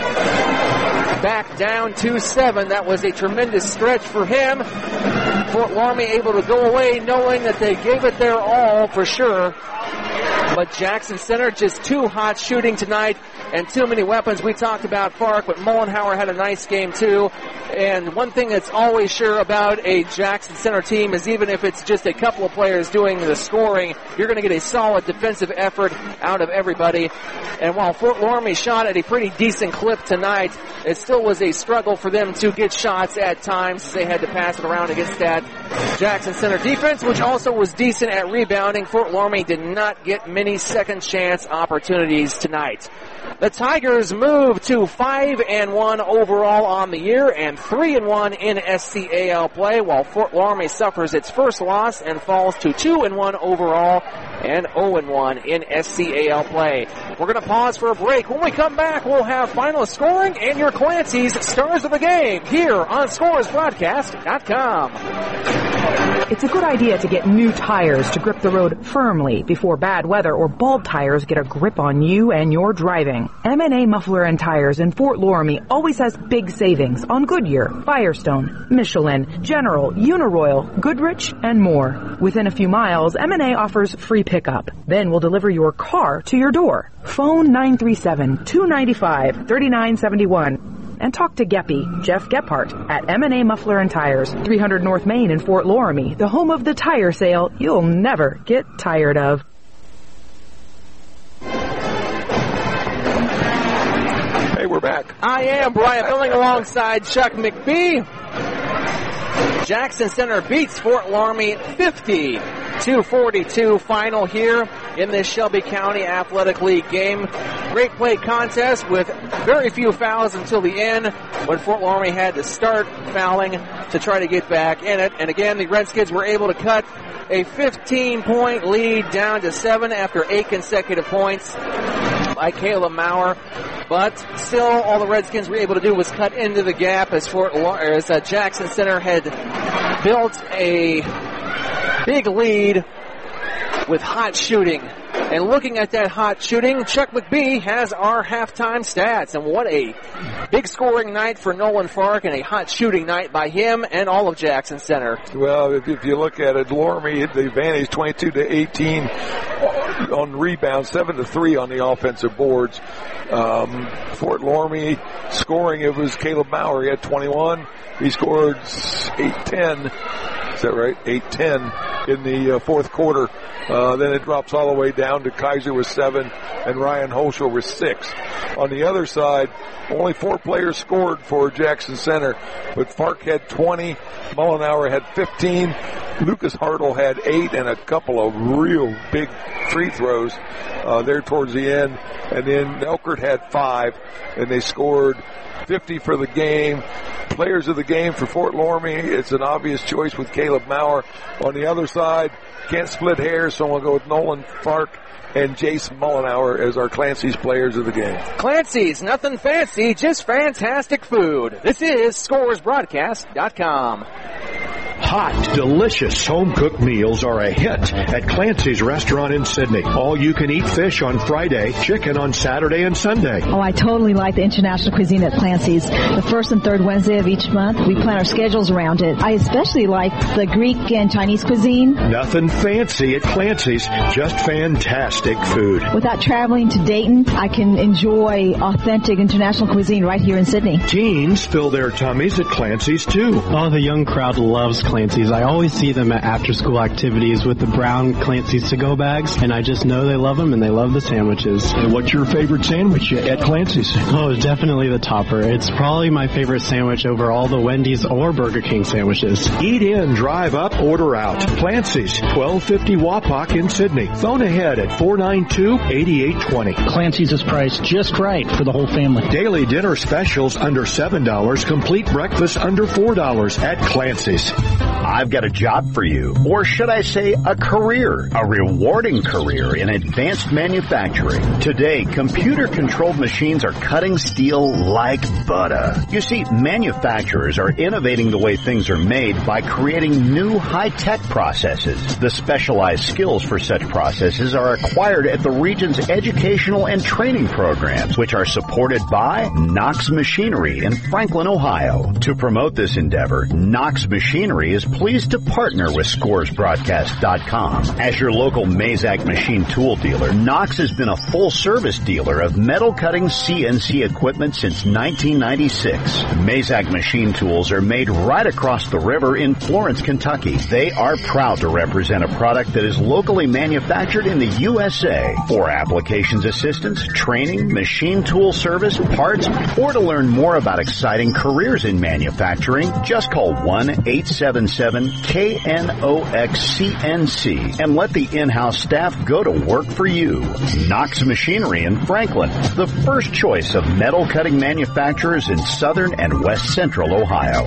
back down to seven. That was a tremendous stretch for him. Fort Loramie able to go away knowing that they gave it their all for sure. But Jackson Center just too hot shooting tonight and too many weapons. We talked about Fark, but Mullenhauer had a nice game too. And one thing that's always sure about a Jackson Center team is even if it's just a couple of players doing the scoring, you're going to get a solid defensive effort out of everybody. And while Fort Loramie shot at a pretty decent clip tonight, it still was a struggle for them to get shots at times as they had to pass it around against that Jackson Center defense, which also was decent at rebounding. Fort Loramie did not get many second chance opportunities tonight. The Tigers move to five and one overall on the year and three and one in S C A L play, while Fort Loramie suffers its first loss and falls to two and one overall and oh and one in S C A L play. We're going to pause for a break. When we come back, we'll have final scoring and your Clancy's Stars of the Game here on Scores Broadcast dot com. It's a good idea to get new tires to grip the road firmly before bad weather or bald tires get a grip on you and your driving. M and A Muffler and Tires in Fort Loramie always has big savings on Goodyear, Firestone, Michelin, General, Uniroyal, Goodrich, and more. Within a few miles, M and A offers free pickup. Then we'll deliver your car to your door. Phone nine three seven, two nine five, three nine seven one. And talk to Geppy, Jeff Gephardt, at M and A Muffler and Tires, three hundred North Main in Fort Loramie, the home of the tire sale you'll never get tired of. Hey, we're back. I am Brian Billing alongside Chuck McBee. Jackson Center beats Fort Loramie fifty to forty-two final here in this Shelby County Athletic League game. Great play contest with very few fouls until the end when Fort Loramie had to start fouling to try to get back in it. And again, the Redskins were able to cut a fifteen-point lead down to seven after eight consecutive points by Caleb Maurer. But still, all the Redskins were able to do was cut into the gap as Fort as uh, Jackson Center had built a big lead with hot shooting. And looking at that hot shooting, Chuck McBee has our halftime stats. And what a big scoring night for Nolan Fark and a hot shooting night by him and all of Jackson Center. Well, if, if you look at it, Loramie, the advantage twenty-two to eighteen on rebounds, seven to three on the offensive boards. Um, Fort Loramie scoring, it was Caleb Maurer. He had twenty-one. He scored eight ten. Is that right? eight ten in the uh, fourth quarter. Uh, then it drops all the way down to Kaiser with seven and Ryan Holschel with six. On the other side, only four players scored for Jackson Center, but Fark had twenty, Mullenhauer had fifteen, Lucas Hartle had eight, and a couple of real big free throws uh, there towards the end. And then Elkert had five, and they scored fifty for the game. Players of the game for Fort Loramie, it's an obvious choice with Caleb Maurer. On the other side, can't split hairs, so we'll go with Nolan Fark and Jason Mullenhauer as our Clancy's players of the game. Clancy's, nothing fancy, just fantastic food. This is Scores Broadcast dot com. Hot, delicious home-cooked meals are a hit at Clancy's Restaurant in Sydney. All-you-can-eat fish on Friday, chicken on Saturday and Sunday. Oh, I totally like the international cuisine at Clancy's. The first and third Wednesday of each month, we plan our schedules around it. I especially like the Greek and Chinese cuisine. Nothing fancy at Clancy's, just fantastic food. Without traveling to Dayton, I can enjoy authentic international cuisine right here in Sydney. Teens fill their tummies at Clancy's, too. Oh, the young crowd loves Clancy's. Clancy's. I always see them at after-school activities with the brown Clancy's to-go bags, and I just know they love them and they love the sandwiches. And what's your favorite sandwich at Clancy's? Oh, definitely the topper. It's probably my favorite sandwich over all the Wendy's or Burger King sandwiches. Eat in, drive up, order out. Clancy's, twelve fifty Wapak in Sydney. Phone ahead at four nine two, eight eight two zero. Clancy's is priced just right for the whole family. Daily dinner specials under seven dollars. Complete breakfast under four dollars at Clancy's. I've got a job for you, or should I say a career, a rewarding career in advanced manufacturing. Today, computer-controlled machines are cutting steel like butter. You see, manufacturers are innovating the way things are made by creating new high-tech processes. The specialized skills for such processes are acquired at the region's educational and training programs, which are supported by Knox Machinery in Franklin, Ohio. To promote this endeavor, Knox Machinery is pleased to partner with Scores Broadcast dot com. As your local Mazak machine tool dealer, Knox has been a full-service dealer of metal-cutting C N C equipment since nineteen ninety-six. Mazak machine tools are made right across the river in Florence, Kentucky. They are proud to represent a product that is locally manufactured in the U S A. For applications assistance, training, machine tool service, parts, or to learn more about exciting careers in manufacturing, just call one eight seven seven K N O X C N C and let the in-house staff go to work for you. Knox Machinery in Franklin, the first choice of metal cutting manufacturers in southern and west central Ohio.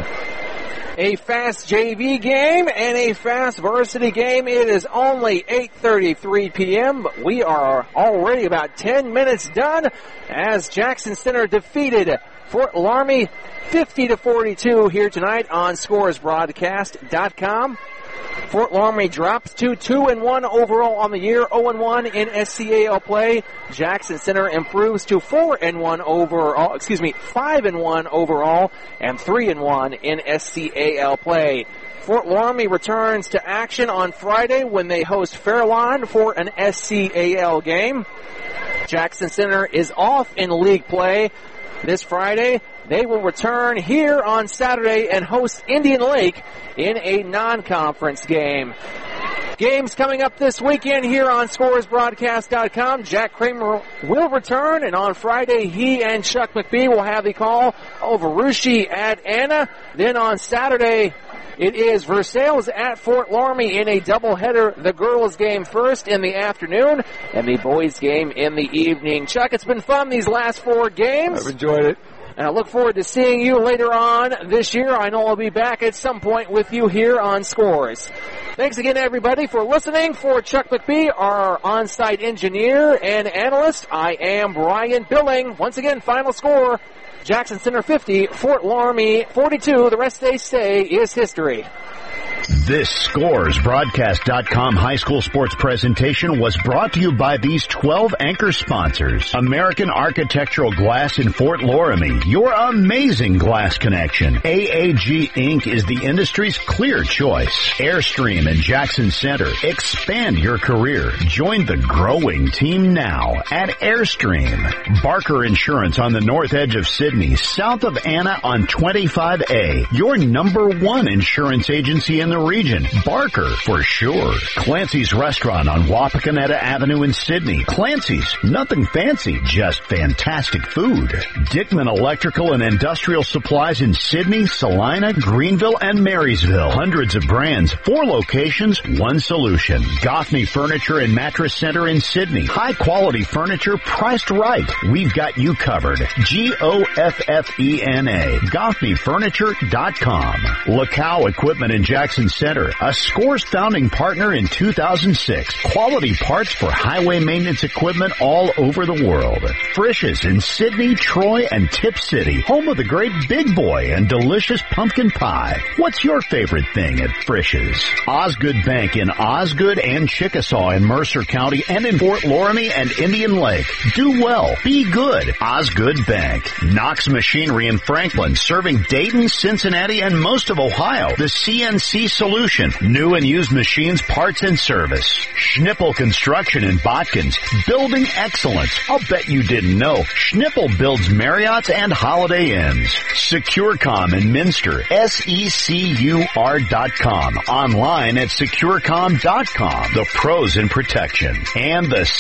A fast J V game and a fast varsity game. It is only eight thirty-three p.m., but we are already about ten minutes done as Jackson Center defeated Fort Laramie fifty to forty-two here tonight on Scores Broadcast dot com. Fort Laramie drops to two and one overall on the year, oh and one in S C A L play. Jackson Center improves to four and one overall, excuse me, five and one overall and three and one in S C A L play. Fort Laramie returns to action on Friday when they host Fairlawn for an S C A L game. Jackson Center is off in league play this Friday. They will return here on Saturday and host Indian Lake in a non-conference game. Games coming up this weekend here on Scores Broadcast dot com. Jack Kramer will return, and on Friday he and Chuck McBee will have the call over Russia at Anna. Then on Saturday it is Versailles at Fort Laramie in a doubleheader. The girls game first in the afternoon and the boys game in the evening. Chuck, it's been fun these last four games. I've enjoyed it. And I look forward to seeing you later on this year. I know I'll be back at some point with you here on Scores. Thanks again, everybody, for listening. For Chuck McBee, our on-site engineer and analyst, I am Brian Billing. Once again, final score, Jackson Center fifty, Fort Laramie forty-two. The rest they say is history. This Scores Broadcast dot com high school sports presentation was brought to you by these twelve anchor sponsors. American Architectural Glass in Fort Laramie, your amazing glass connection. A A G Incorporated is the industry's clear choice. Airstream in Jackson Center. Expand your career. Join the growing team now at Airstream. Barker Insurance on the north edge of Sydney, south of Anna on twenty-five A. Your number one insurance agency in the region. Barker, for sure. Clancy's Restaurant on Wapakoneta Avenue in Sydney. Clancy's, nothing fancy, just fantastic food. Dickman Electrical and Industrial Supplies in Sydney, Salina, Greenville, and Marysville. Hundreds of brands, four locations, one solution. Goffney Furniture and Mattress Center in Sydney. High quality furniture priced right. We've got you covered. G O F F E N A. Goffney Furniture dot com. Lacow Equipment in Jackson Center, a Scores founding partner in two thousand six. Quality parts for highway maintenance equipment all over the world. Frisch's in Sydney, Troy, and Tip City, home of the great Big Boy and delicious pumpkin pie. What's your favorite thing at Frisch's? Osgood Bank in Osgood and Chickasaw in Mercer County and in Fort Laramie and Indian Lake. Do well. Be good. Osgood Bank. Knox Machinery in Franklin, serving Dayton, Cincinnati, and most of Ohio. The C N C Solution, new and used machines, parts, and service. Schnippel Construction in Botkins, building excellence. I'll bet you didn't know. Schnippel builds Marriotts and Holiday Inns. SecureCom in Minster, S E C U R dot com. Online at securecom dot com. The pros in protection. And the